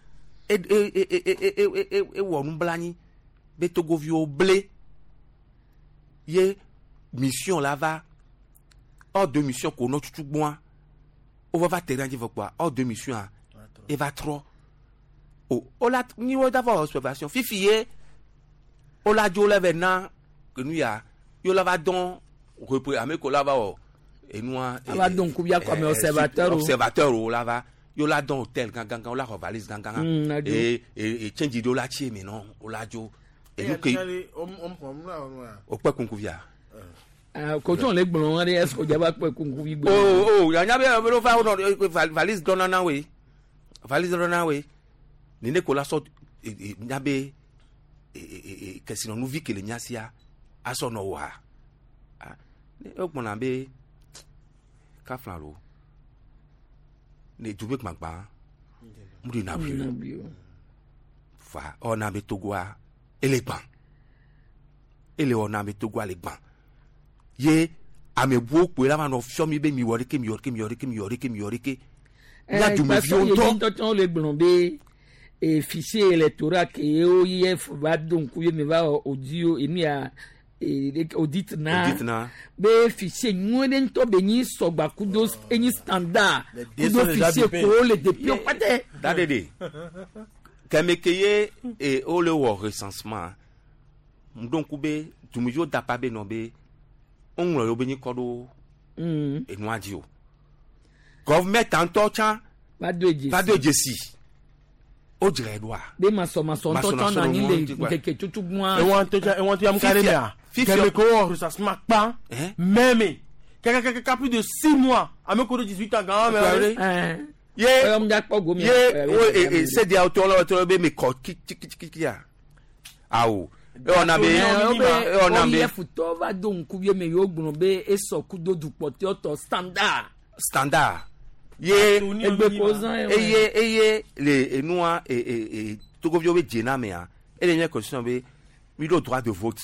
wo nu blani be togo vio blé ye mission là va hors de mission ko no tutu gbon o va te rendre vokboa hors de mission e va trop o la ni wo d'avoir observation fifié o la jo leve na que nous ya yo la va don repris ame ko la va o et nous
va donc ou bien comme
observateur o la va yo la don hôtel gangan o la valise gangan et change do la chi mais non o la jo et nous que o pe kunkuvia
ko ton le gbon wan est ko jaba pe kunkuvi gbo
ya nya be o fa valise don na we valise don na we ni ne ko la so nyabe kesino nu vi kele nyasia aso no wa ne ogbon na be ka flaro ne dube gbagba muri na bi fa ona be togwa elegban ele ona be togwa elegban ye amebu pe la ma no fio mi be mi wori ke la du me vion
to le gbon be et fichier électoral que OIF va donc me va audio et mi a audit na be fichier ngwen to be ni so gba kudo eni standard kudo fichier ko le depuis pate
dadede kamekeye et o le wo recensement donc be tumjo dapa be no be onwo yo be ni kodo enu adio government antocha
pas de
jesi o dire doa
de maso to na ni le keke tutu moi
e want to am carry me keme ko o sa smack pa meme Quelqu'un plus de 6 mois, à mes côtés 18 ans, quand même.
C'est des auteurs là, mais quoi, qui a? Ah, on a bien.
Futo va donc couper mais yo gnobe et so kudo du potioto standard.
Standard. Les noirs et tout comme je dis, et les questions be, le droit de vote.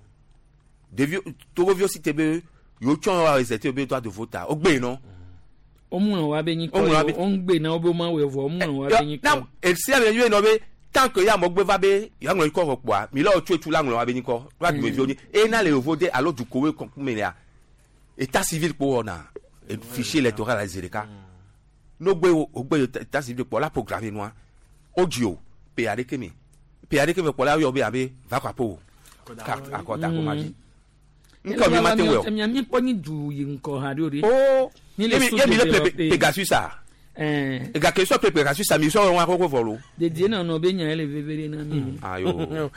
Tout comme si tu veux, yo chon réservé le droit de vote. Ogbe non.
Omuno wa beni ko ongbe na oboma we vo omuno wa beni ko.
El si a venu no be tant que ya mogbe va be ya nglo ko kwa mi lo tu la nglo wa beni ko droit de vote et na le voter alors du kowe ko melia état civil pour on a fichier électoral à Zereka. No gbe ogbe état civil pour la programmer noir audio PAD kemi pour la yo be abe va kwa po carte akota ko maji nko mi matin we
mi poni du yinko hariori
oh ni le Pegasus ça e ga ke so Pegasus ça mi so won akoko volo
de die na no be nya ele vevere na mi
ayo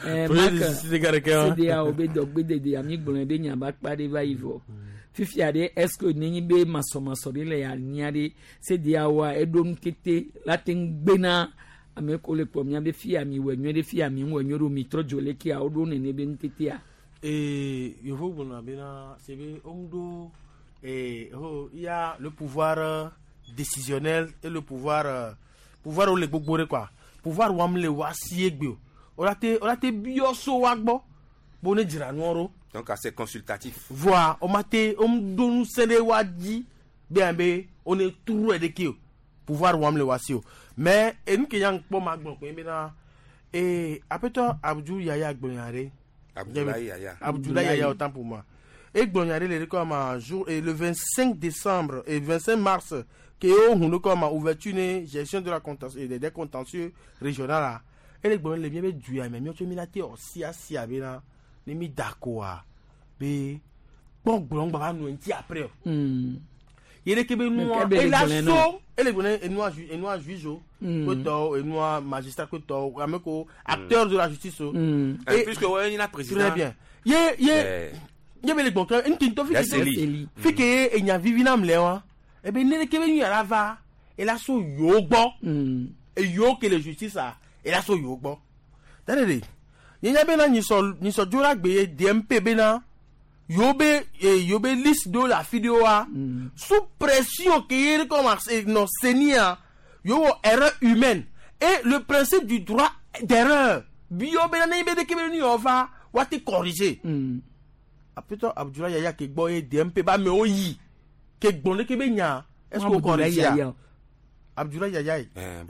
c'est dia obedogbe de ami gbon be nya ba pade va ivo fifi ade est-ce ni be maso le ya niade c'est dia wa edon kete latin gbena ameko le pom nya be fi ami wenwe de fi ami wenwe mi trojo le ki a odo ne be ntete a
il faut qu'on a bien c'est ondo il y a le pouvoir décisionnel et le pouvoir où les gbogbo quoi pouvoir où amle wa siegbe on a te bioso wagbo boné dira noro
donc c'est consultatif
voilà on donne sene waji bien on est tout de qui pouvoir où amle wa sio mais en que yang po magbo ko mbina apeto Abdou Yaya Gbonyare Abdoulaye Yaya autant pour moi et Gbonyare le comme un jour et le 25 décembre et 25 mars que on comme ouverture une gestion de la contentieux des contentieux régional et les Gbonyare bien be du mais mi mi la te aussi asia be na ni mi dakoa be bon Gbonyare ba nu nti après yele ke be nu et la so et les Gbonyare et noir juge et noir magistrat que to ameko acteur de la justice
et puisque ouais il a président
très bien ye be le bon une tinto fi que il y a vivina mlewa et ben ne ke be nu arava et la so yo gbo et yo que le justice a et la so yo gbo dade ye nya be na ni so jora gbe DMP be na yo be liste de la vidéo a sous pression que il commence non senia yo erreur humaine et le principe du droit d'erreur bio be na be de ke be nu ova wa te corriger apito Abdoulaye Yaya ke gbo DMP ba me oyi ke gbonle ke be nya est-ce qu'on connaît ça Abdoulaye Yaya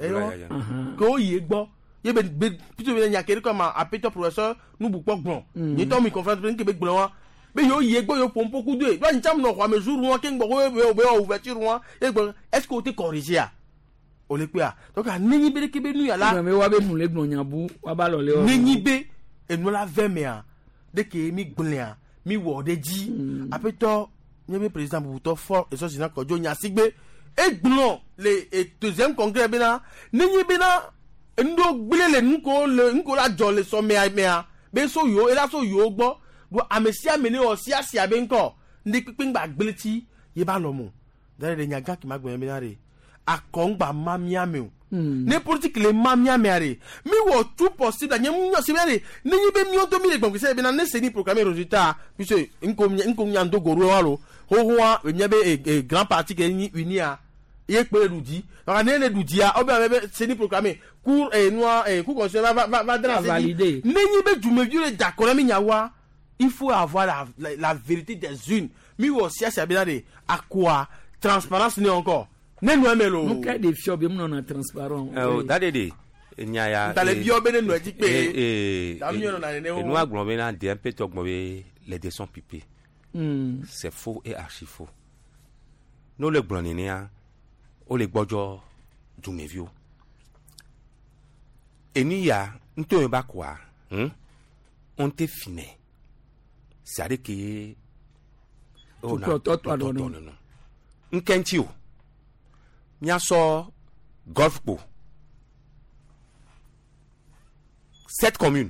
ko oyi gbo ye be plutôt be nya ke comme apito professeur nous bukpo gbon ni to mi conférence ke be gbon wa be yo yi gbo yo pompo ku de ba ncham no kwa me jour wa ke gbo be ouverture wa est-ce qu'on te corriger a o le pe a donc nini be ke be nu ya la
me wa be mu le gbon nyabu wa ba lo le o
nini be e no la veme a de ke mi gbon a mi wo de ji apeto nyebe président buto fort et so sina ko jo nya sigbe e gbon le deuxième congrès bena nini bena ndo gbele nko la jo le so me a be so yo e la so yo gbo do amesia mene o sia be nko ndi pipin gba gbele ti ye ba lo mu dare de nyaga ki magbon bena re akongba mamia me ne politique le mamia me are mi wo tout possible nyem nyo se be ni be mi on to mi le gbon se be na ne se ni programmer résultat puisque nko nya ndo goro walo ho nyebe grand parti ke ni unia ye pe ludi on ne le ludi a obe se ni programmer cour noir cour conseil va valider ni be du me vieux d'accord mi nyawa il faut avoir la vérité des unes mi wo sia be na de akwa transparence ni encore ne no melo
no ka de fio be mu na transparent
dadede nyaya
ta le bio be ne no ti pe ta mi no na ne
no agbon be na DMP to gbon be les dés sont pipés c'est faux et archi faux no le gbon ni a o le gbojo du mevio eniya nto ba kwa on te fine c'est à dire que
oh non
nkenti o nya so golf po 7 communes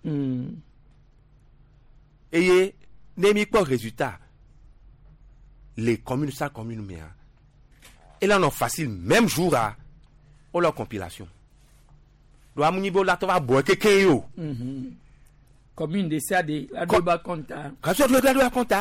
et nemi po résultat les communes, ça commune, mais et là, on facile, même jour, on la compilation. Doit mon là, tu vas boire quelqu'un yo.
Commune de Sade, la doit compter.
Quand tu dois compter,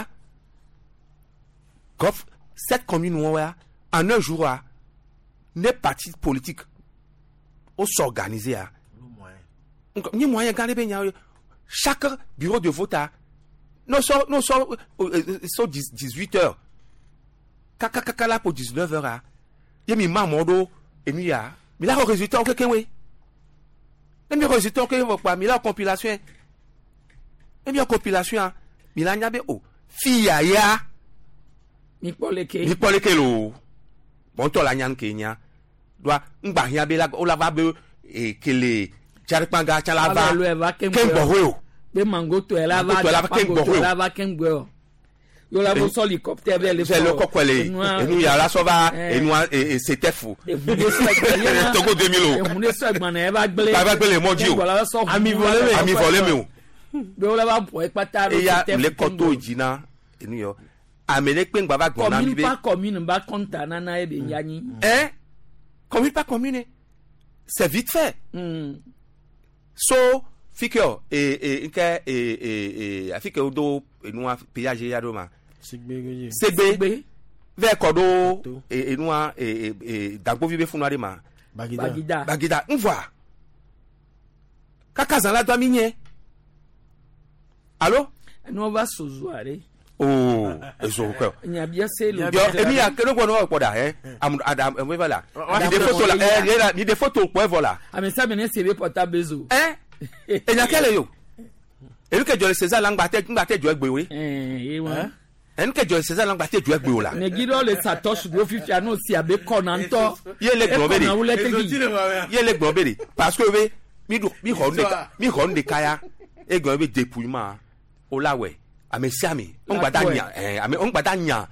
cette commune, en un jour, les partis politiques, on s'organise. Ni moyen de chaque bureau de vote, nous sommes 18 heures. Là pour 19 heures. Il y a mis Mamodo et Mia. Mais là, le résultat, ok, oui. Le résultat, ok, mais là, compilation. Et bien, compilation, mais là, il y a oh, Fia, Nipoleke lo. Bon, toi, la nyan Kenya. Doit, m'bahia bela, o la va be, et que les, Charipanga, Chalava, Kembo.
Be mangoto, elle va Kembo. Yo la bo hélicoptère vers le
coquelé. Et nous, il y a la sova, et nous, et c'était fou. Togo 2000.
Et mon essaie, man, elle va blé.
Elle va blé, mon Dieu. Ami volé, mais.
Et
il y a les coteaux, Gina, et nous, amener Peng Baba
commune pas commune, ba compta nana et Benyani.
Commune pas commune. C'est vite fait. So, Fikio, et Fikio do, et nous, péage Yadoma. CB, vers Kodo, et nous, et Dago Vive Funarima. Bagida, on voit. Kakazala doit miner. Allô?
Nous va sous-zoirer.
Oh, eso ko.
Nya bia se lo.
Emi ya keno ko no ko da Adam we voilà. Ni des photos là, ni des photos point voilà.
Ah mais ça mener CV portable bezo.
Et nya kele yo. E lu ke jole César langba te jo egbe we.
Wa.
En ke jole César langba te jo egbe o la.
Ne gido le satosh do fifia no si abe konanto.
Ye le gbonberi. Ye le gbonberi parce que we mi ho de kaya e gbonbe dépouillement o la we. Amesiami, on va d'agna,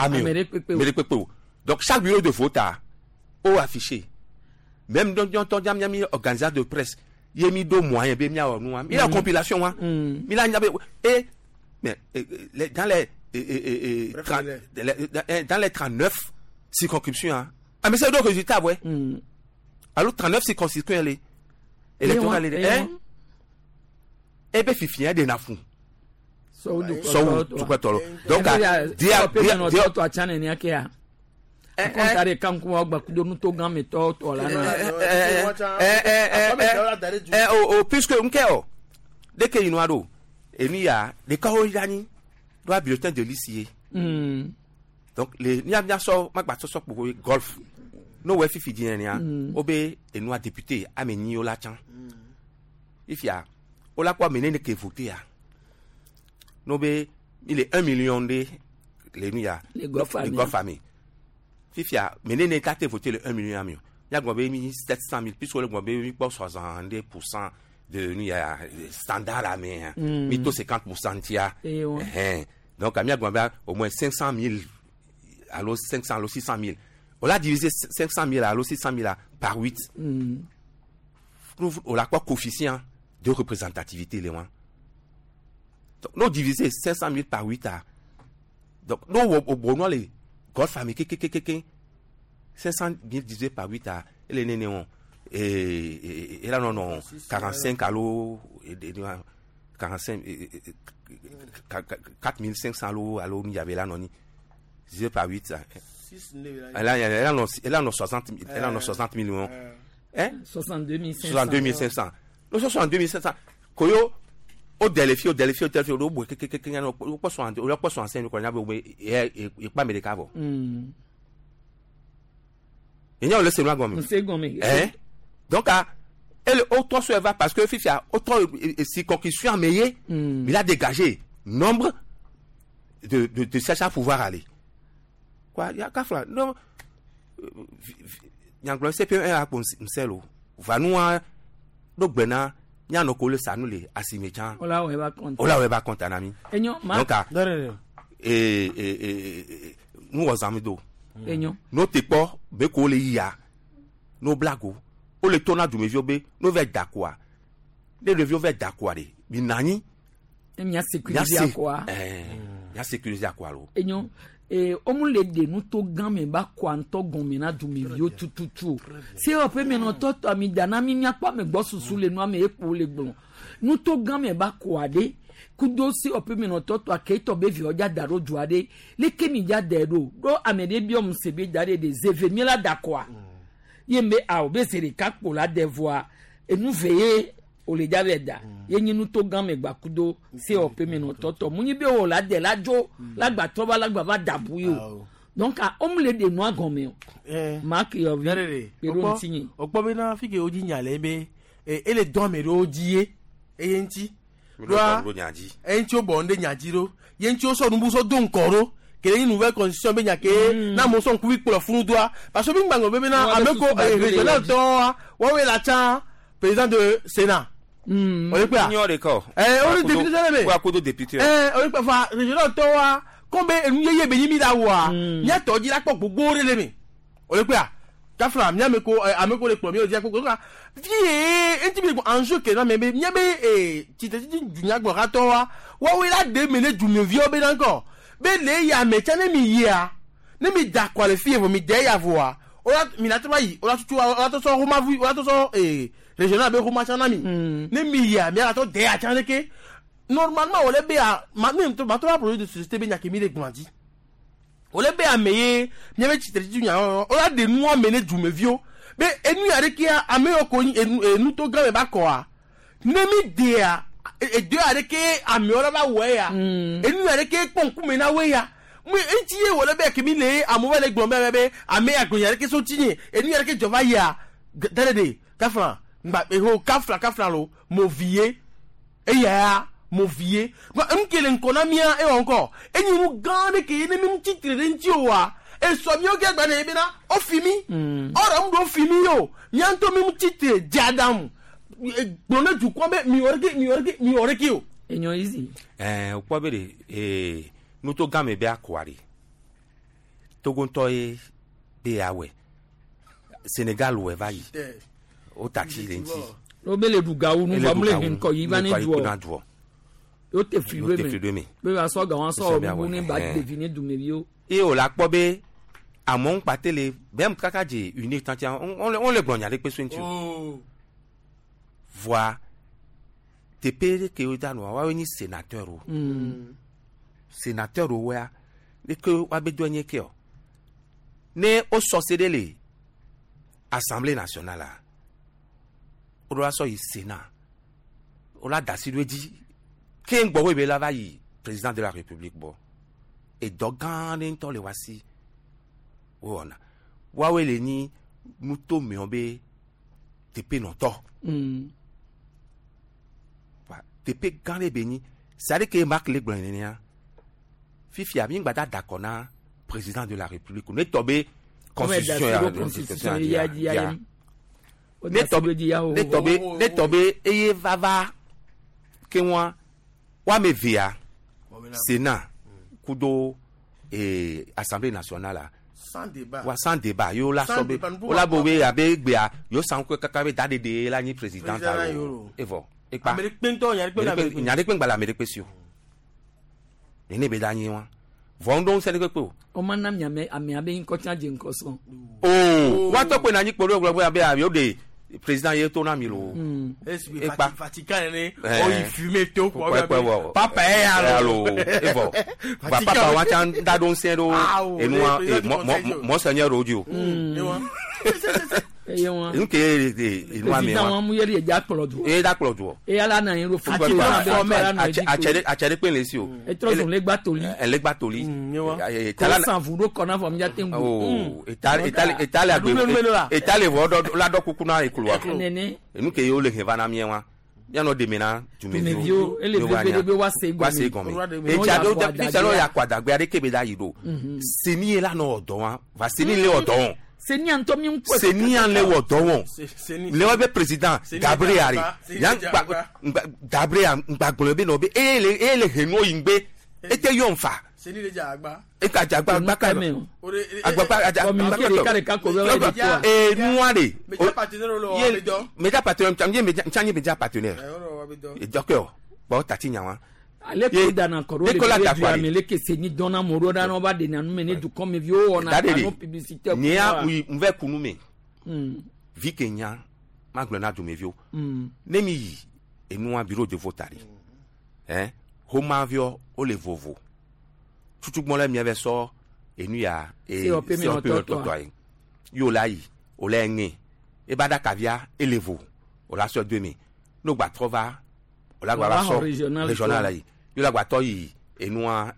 donc chaque bureau de vote a affiché. Même dans le organisateur de presse, il y a mis 2 moyens, il y a la compilation, dans les 39 circonscriptions, mais c'est le résultat, ouais. Alors 39 circonscriptions, électorales, et bien fifi, des nafous. Donc, puisque dès qu'il y a il y a des Kaoyani doit bulletin de l'ICIE. Donc, les Niabia pour golf. No wefi fidien obé et nous député ameni olachan. Il y a ola quoi mener que voter. Nobé, il est 1 million de les gros familles. Fifia, mais n'est pas voté le 1 million. Il y a 700 000, puisque le Gombe est 70% de standard à main. 50%. Donc, il y a au moins 500 000, alors 500, alors 600 000. On a divisé 500 000, alors 600 000 par 8. On a quoi coefficient de représentativité, les moins. Donc, nous divisons 500 000 par 8 à. Donc, nous, au Bono, les grosses familles, 500 000 divisé par 8 à. Et les nénéons. Et là, non, 45 à l'eau. 45. 4500 à l'eau, il y avait là, non. Divisé par 8 à. Elle a 60 millions.
62 500.
62 500. Nous sommes 62 500. Koyo. Au déléfi, au bout, au poisson enseigne, il pas mes cavos. Il y a le Sénat Gomme. Donc, elle autant se va parce que Fifia, autant si concussion meilleur, il a dégagé nombre de chercheurs à pouvoir aller. Quoi, il y a qu'à faire. Non, il y a un CP1 à Ponselo. Va nous, donc, Bena. Il y a nos collègues, ça nous les assimilants.
Ola, on va
compter, ami.
Donc,
nous, aux amis d'eau. Nos tépors, béco les ya. Nos blagues, ou les tonnes du mévio bé, nos verres d'accord. Les revieux verres d'accord. Binani.
Il y a sécurité à quoi?
ya sécuriser quoi lo
enyo omu le de nu to gan me ba kwa nto gon me na du me yo tututu se o pe me no to mi dana mi nya pa me gbo susu le nu ame epo le gbon nu to gan me ba kwa de kudo si o pe me no to aketo be vi oja daro juade le kemi ja dero do amede biom se be dare de zeve mi la dakwa yembe a o be se re kakpo la devoir et nous veiller o le javeda yenyi nu to gan me gba kudo si o pe me no to munyi be o la de la jo la gba to ba la gba ba dabu yo donc a omle de no agon me mark your
Derere,
pero ntinyi
okpo be na fike oji nyale be ele don me ro ojie eyenti
lo nyaji
enti o bonde nyajiro yenti o so nubu so don koro kele une nouvelle constitution be nyake na mo so nku pour funu doa parce que bi ngbango be na ameko regional to wa we la cha président de Sénat o pe a
ignore ko
o député be
wa ko do député
o pe fa regional to wa kombe enu yeye be yimi da wa nya to ji la po gbogbo re le mi o pe a kafra mi ameko le premier o je ko ka vie enti bi enjeu ke na me be nya be ti dunya gbo ra to wa we la de mene du me vie o be encore be le ya me chane mi ya ne mi da qualifier vo mi de ya voa ora mi na twa yi ora tutu ora to so roma vu ora to so regional be roma chana mi ne mi ya mi ara to de ya chane ke normalement o le be a ma to produit de société be nya ke mi le gbandi o le be a meye mi be chitri tu nya ora de nu o mene du me vio be enu ya de ke a me o ko enu to gan me ba ko a ne mi de a e de a de ke a me ora ba we ya enu ya de ke pon ku me na we ya mu enti ye wo le be ke mi le amowe le gbon be a me agbon ya de ke so tinye enu ya de ke jova ya dede kafra ngba be ho kafra lo mo vie e ya mo vie ngba nkele nkona mia e onko enyi mu gande ke ne mi titre nti o wa e so mi o ge gba na ebi na o fi mi ora mu do fi mi yo nyanto mi mu titre jadam gbona ju ko be mi oreke o
enyo easy
o po be de nu to game be akwari togo to e be awe Senegal we vai o taxi lenti
o bele duga unu ba mle hin ko yi ba ni duo o te friwe me be wa so ga wan so bu ni ba deviner du me bio
e o la po be amon patele bem kakaje unique tantia on le gbon ya le pe so nti voir te pere ke o danu wa ni sénateur o sénateur o wa de ke wa be donye ke o ne o société le Assemblée nationale là o do so yi Sénat o la dasi do di ke ngbo we be la va yi président de la République bo et dogan en le wasi o ona wa we le ni muto mi obe tepe no to tepe gane beni c'est que Marc le grenenia fifi a bien gbada dakona président de la République ne tobe constitution ya ne tobe eye vava ke wa me via Sénat kudo Assemblée nationale sans débat yo la sobe o la bowe abe gbea yo san ko kakabe dade de la ni président evo ekpa
Amerique pento
nyare pe ngba la Amerique pesio ene be danyi wa vondon se ne ko
o manam nyame ame abe nko chaje nko so
wa to pe na nyi poro ogbo abe yo de président ye to na mi lo
ekpa Vatican ne o yi fumer to ko papa e
alo evo papa wa chan da don se do enua mo seigneur odio inu ke enua mi wa
mu yeri eja polodu
da polodu
e ala na yin ro fati
a chere pe le si o
e trozo le gba toli tala san vudo kona fo mi ja tengu etale
vodo la do kukuna ikulwa inu ke yo le hevana mi wa ya no de mina
tumevio ele bebe wa se
gomi e jado de pisalo ya kwadagbe ade kebe da yido seni la no odo wa va seni le odo won
seni antomi nko
seni an le odo won le wa be president Gabriel yan Gabriel ngbagbon be no be ele henu yingbe ete yo nfa
seni le ja agba
e ka ja agba ka nuare meja partenaire changi meja partenaire e dokyo ba tati nyawa
ale ko dana koro le bi amele ke se ni dona moro dana ba de nanu me ne du comme vieux on a no publicité
ni a mve kunu me vi Kenya maglona du me vieux ne mi enu a bureau de votari homa vio o le vovo tutu gbon mi ave so enu ya
se o pe
yo lai o le ngi e bada kavia elevo o la so 2000 no gba trova o la gba so regional lai yo la gba to yi enua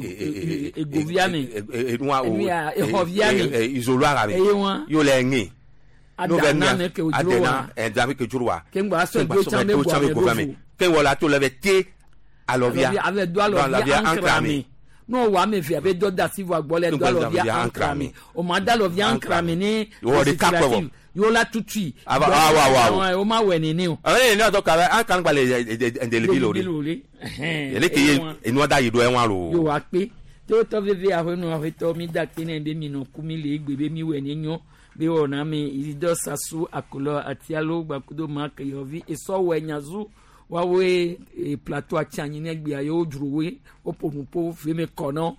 goviane
enua o
hoviane
izolo arabe yo le ngi no
adana me ke ojurwa
adana ke ojurwa
ke ngba so do chambe bo
ke wala to le te alovia
avec doit lovia ancramé no wa me fi avec doit si vous agbolé doit lovia ancramé o ma da lovia ancramé ni
o de kapo
yo la tutui
wa
o ma weni ni o
ni to ka an kan gba le bilori ele ke enu da yido enwa ro
yo wa pe to to veve ahonu ahito mi da kini de mi no kumi le gbebe mi weni nyo be ona mi ido sasu akolo atialo gbakudo mark yovi eso wenyazu wawe plateau achani negbi ayo juruwe opomupo feme kono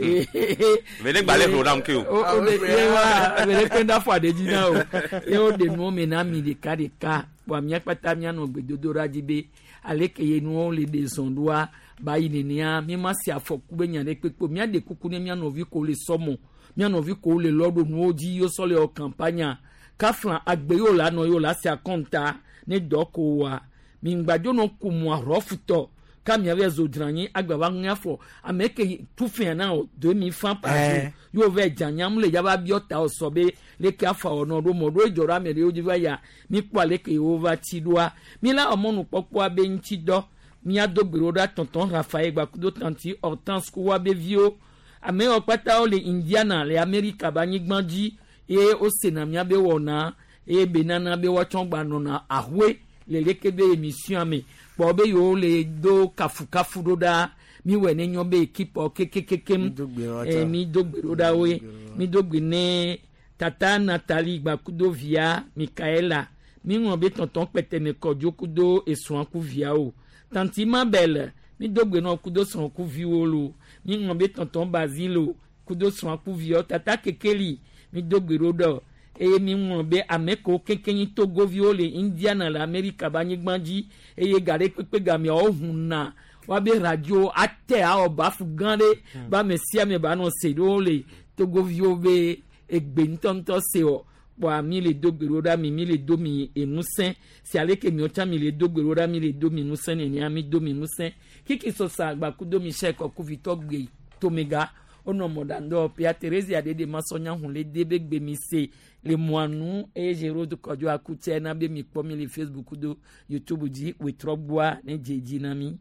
vele gbale program ke o
vele kwenda fo adejina o e de no me na mi de ka wa mi apata mi anu gbedodo rajibe aleke ye nu le de sondua bayi nenia mi ma si afoku be nyan de pepo mi ade kuku ne mi anu vi ko le somo mi anu vi ko le lodo nu oji yo so le o campagne kafran agbeyo la no yo la si akonta ne doko wa mingbajo no kumu arofuto kam ya vezo dranyi agbaba ngafo ameke tufin na 2000 francs par jour yo ve janyam le yaba biota osobe le ka fa ono do modo ejora mere ojiva ya mi kwale ke over tidwa mi la omonu popo abe nti do mi adogbero da tonton Raphaël Gbakudo tanti Hortense ko abe vio ame opata o le Indiana le America banyi gbanji e o senamia be wona e benana be wachongba no na ahwe le kebe émission me bobe yo le do kafu do da mi wene nyo be équipe kekekem mi dogbero da we mi dogbine tata Nathalie Gbakudo via Michaela mi won be tonton pete me kojo kudo esun ku via o tanti Mabel mi dogbe no kudo son ku viwo lo mi won be tonton Basilo kudo son ku via tata Kekeli mi dogbero do eye mi won be ameko kenkenyi Togo viole Indiana la America banyigbanji eye gare pepe gami ohunna wa be radio ate a oba fugande ba mesia me ba no sedole Togo viobe egbe ntonto se o wa mi le dogbero da mi le do mi enusen si ale ke mi o cha mi le dogbero da mi le do mi enusen ni ami do mi enusen kiki so sa Gbakudo mi se ko ku vitogbe tomega ono modando Pia Teresa Adede masonya hunle debe gbe mi se le moanu e jero de kojo akutie na be mi pomi le Facebook do YouTube di Witrobwa ne jeji na mi.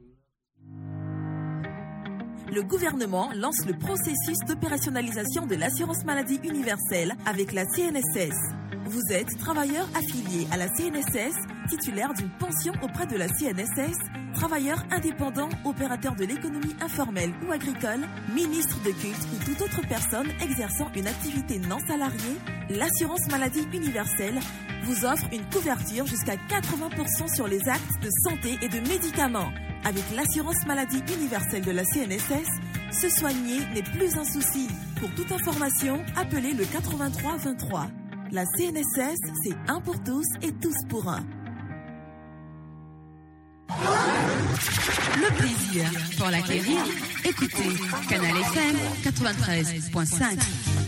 Le gouvernement lance le processus d'opérationnalisation de l'assurance maladie universelle avec la CNSS. Vous êtes travailleur affilié à la CNSS, titulaire d'une pension auprès de la CNSS, travailleur indépendant, opérateur de l'économie informelle ou agricole, ministre de culte ou toute autre personne exerçant une activité non salariée, l'assurance maladie universelle vous offre une couverture jusqu'à 80% sur les actes de santé et de médicaments. Avec l'assurance maladie universelle de la CNSS, se soigner n'est plus un souci. Pour toute information, appelez le 83 23. La CNSS, c'est un pour tous et tous pour un.
Le plaisir pour l'acquérir. Écoutez Canal FM 93.5.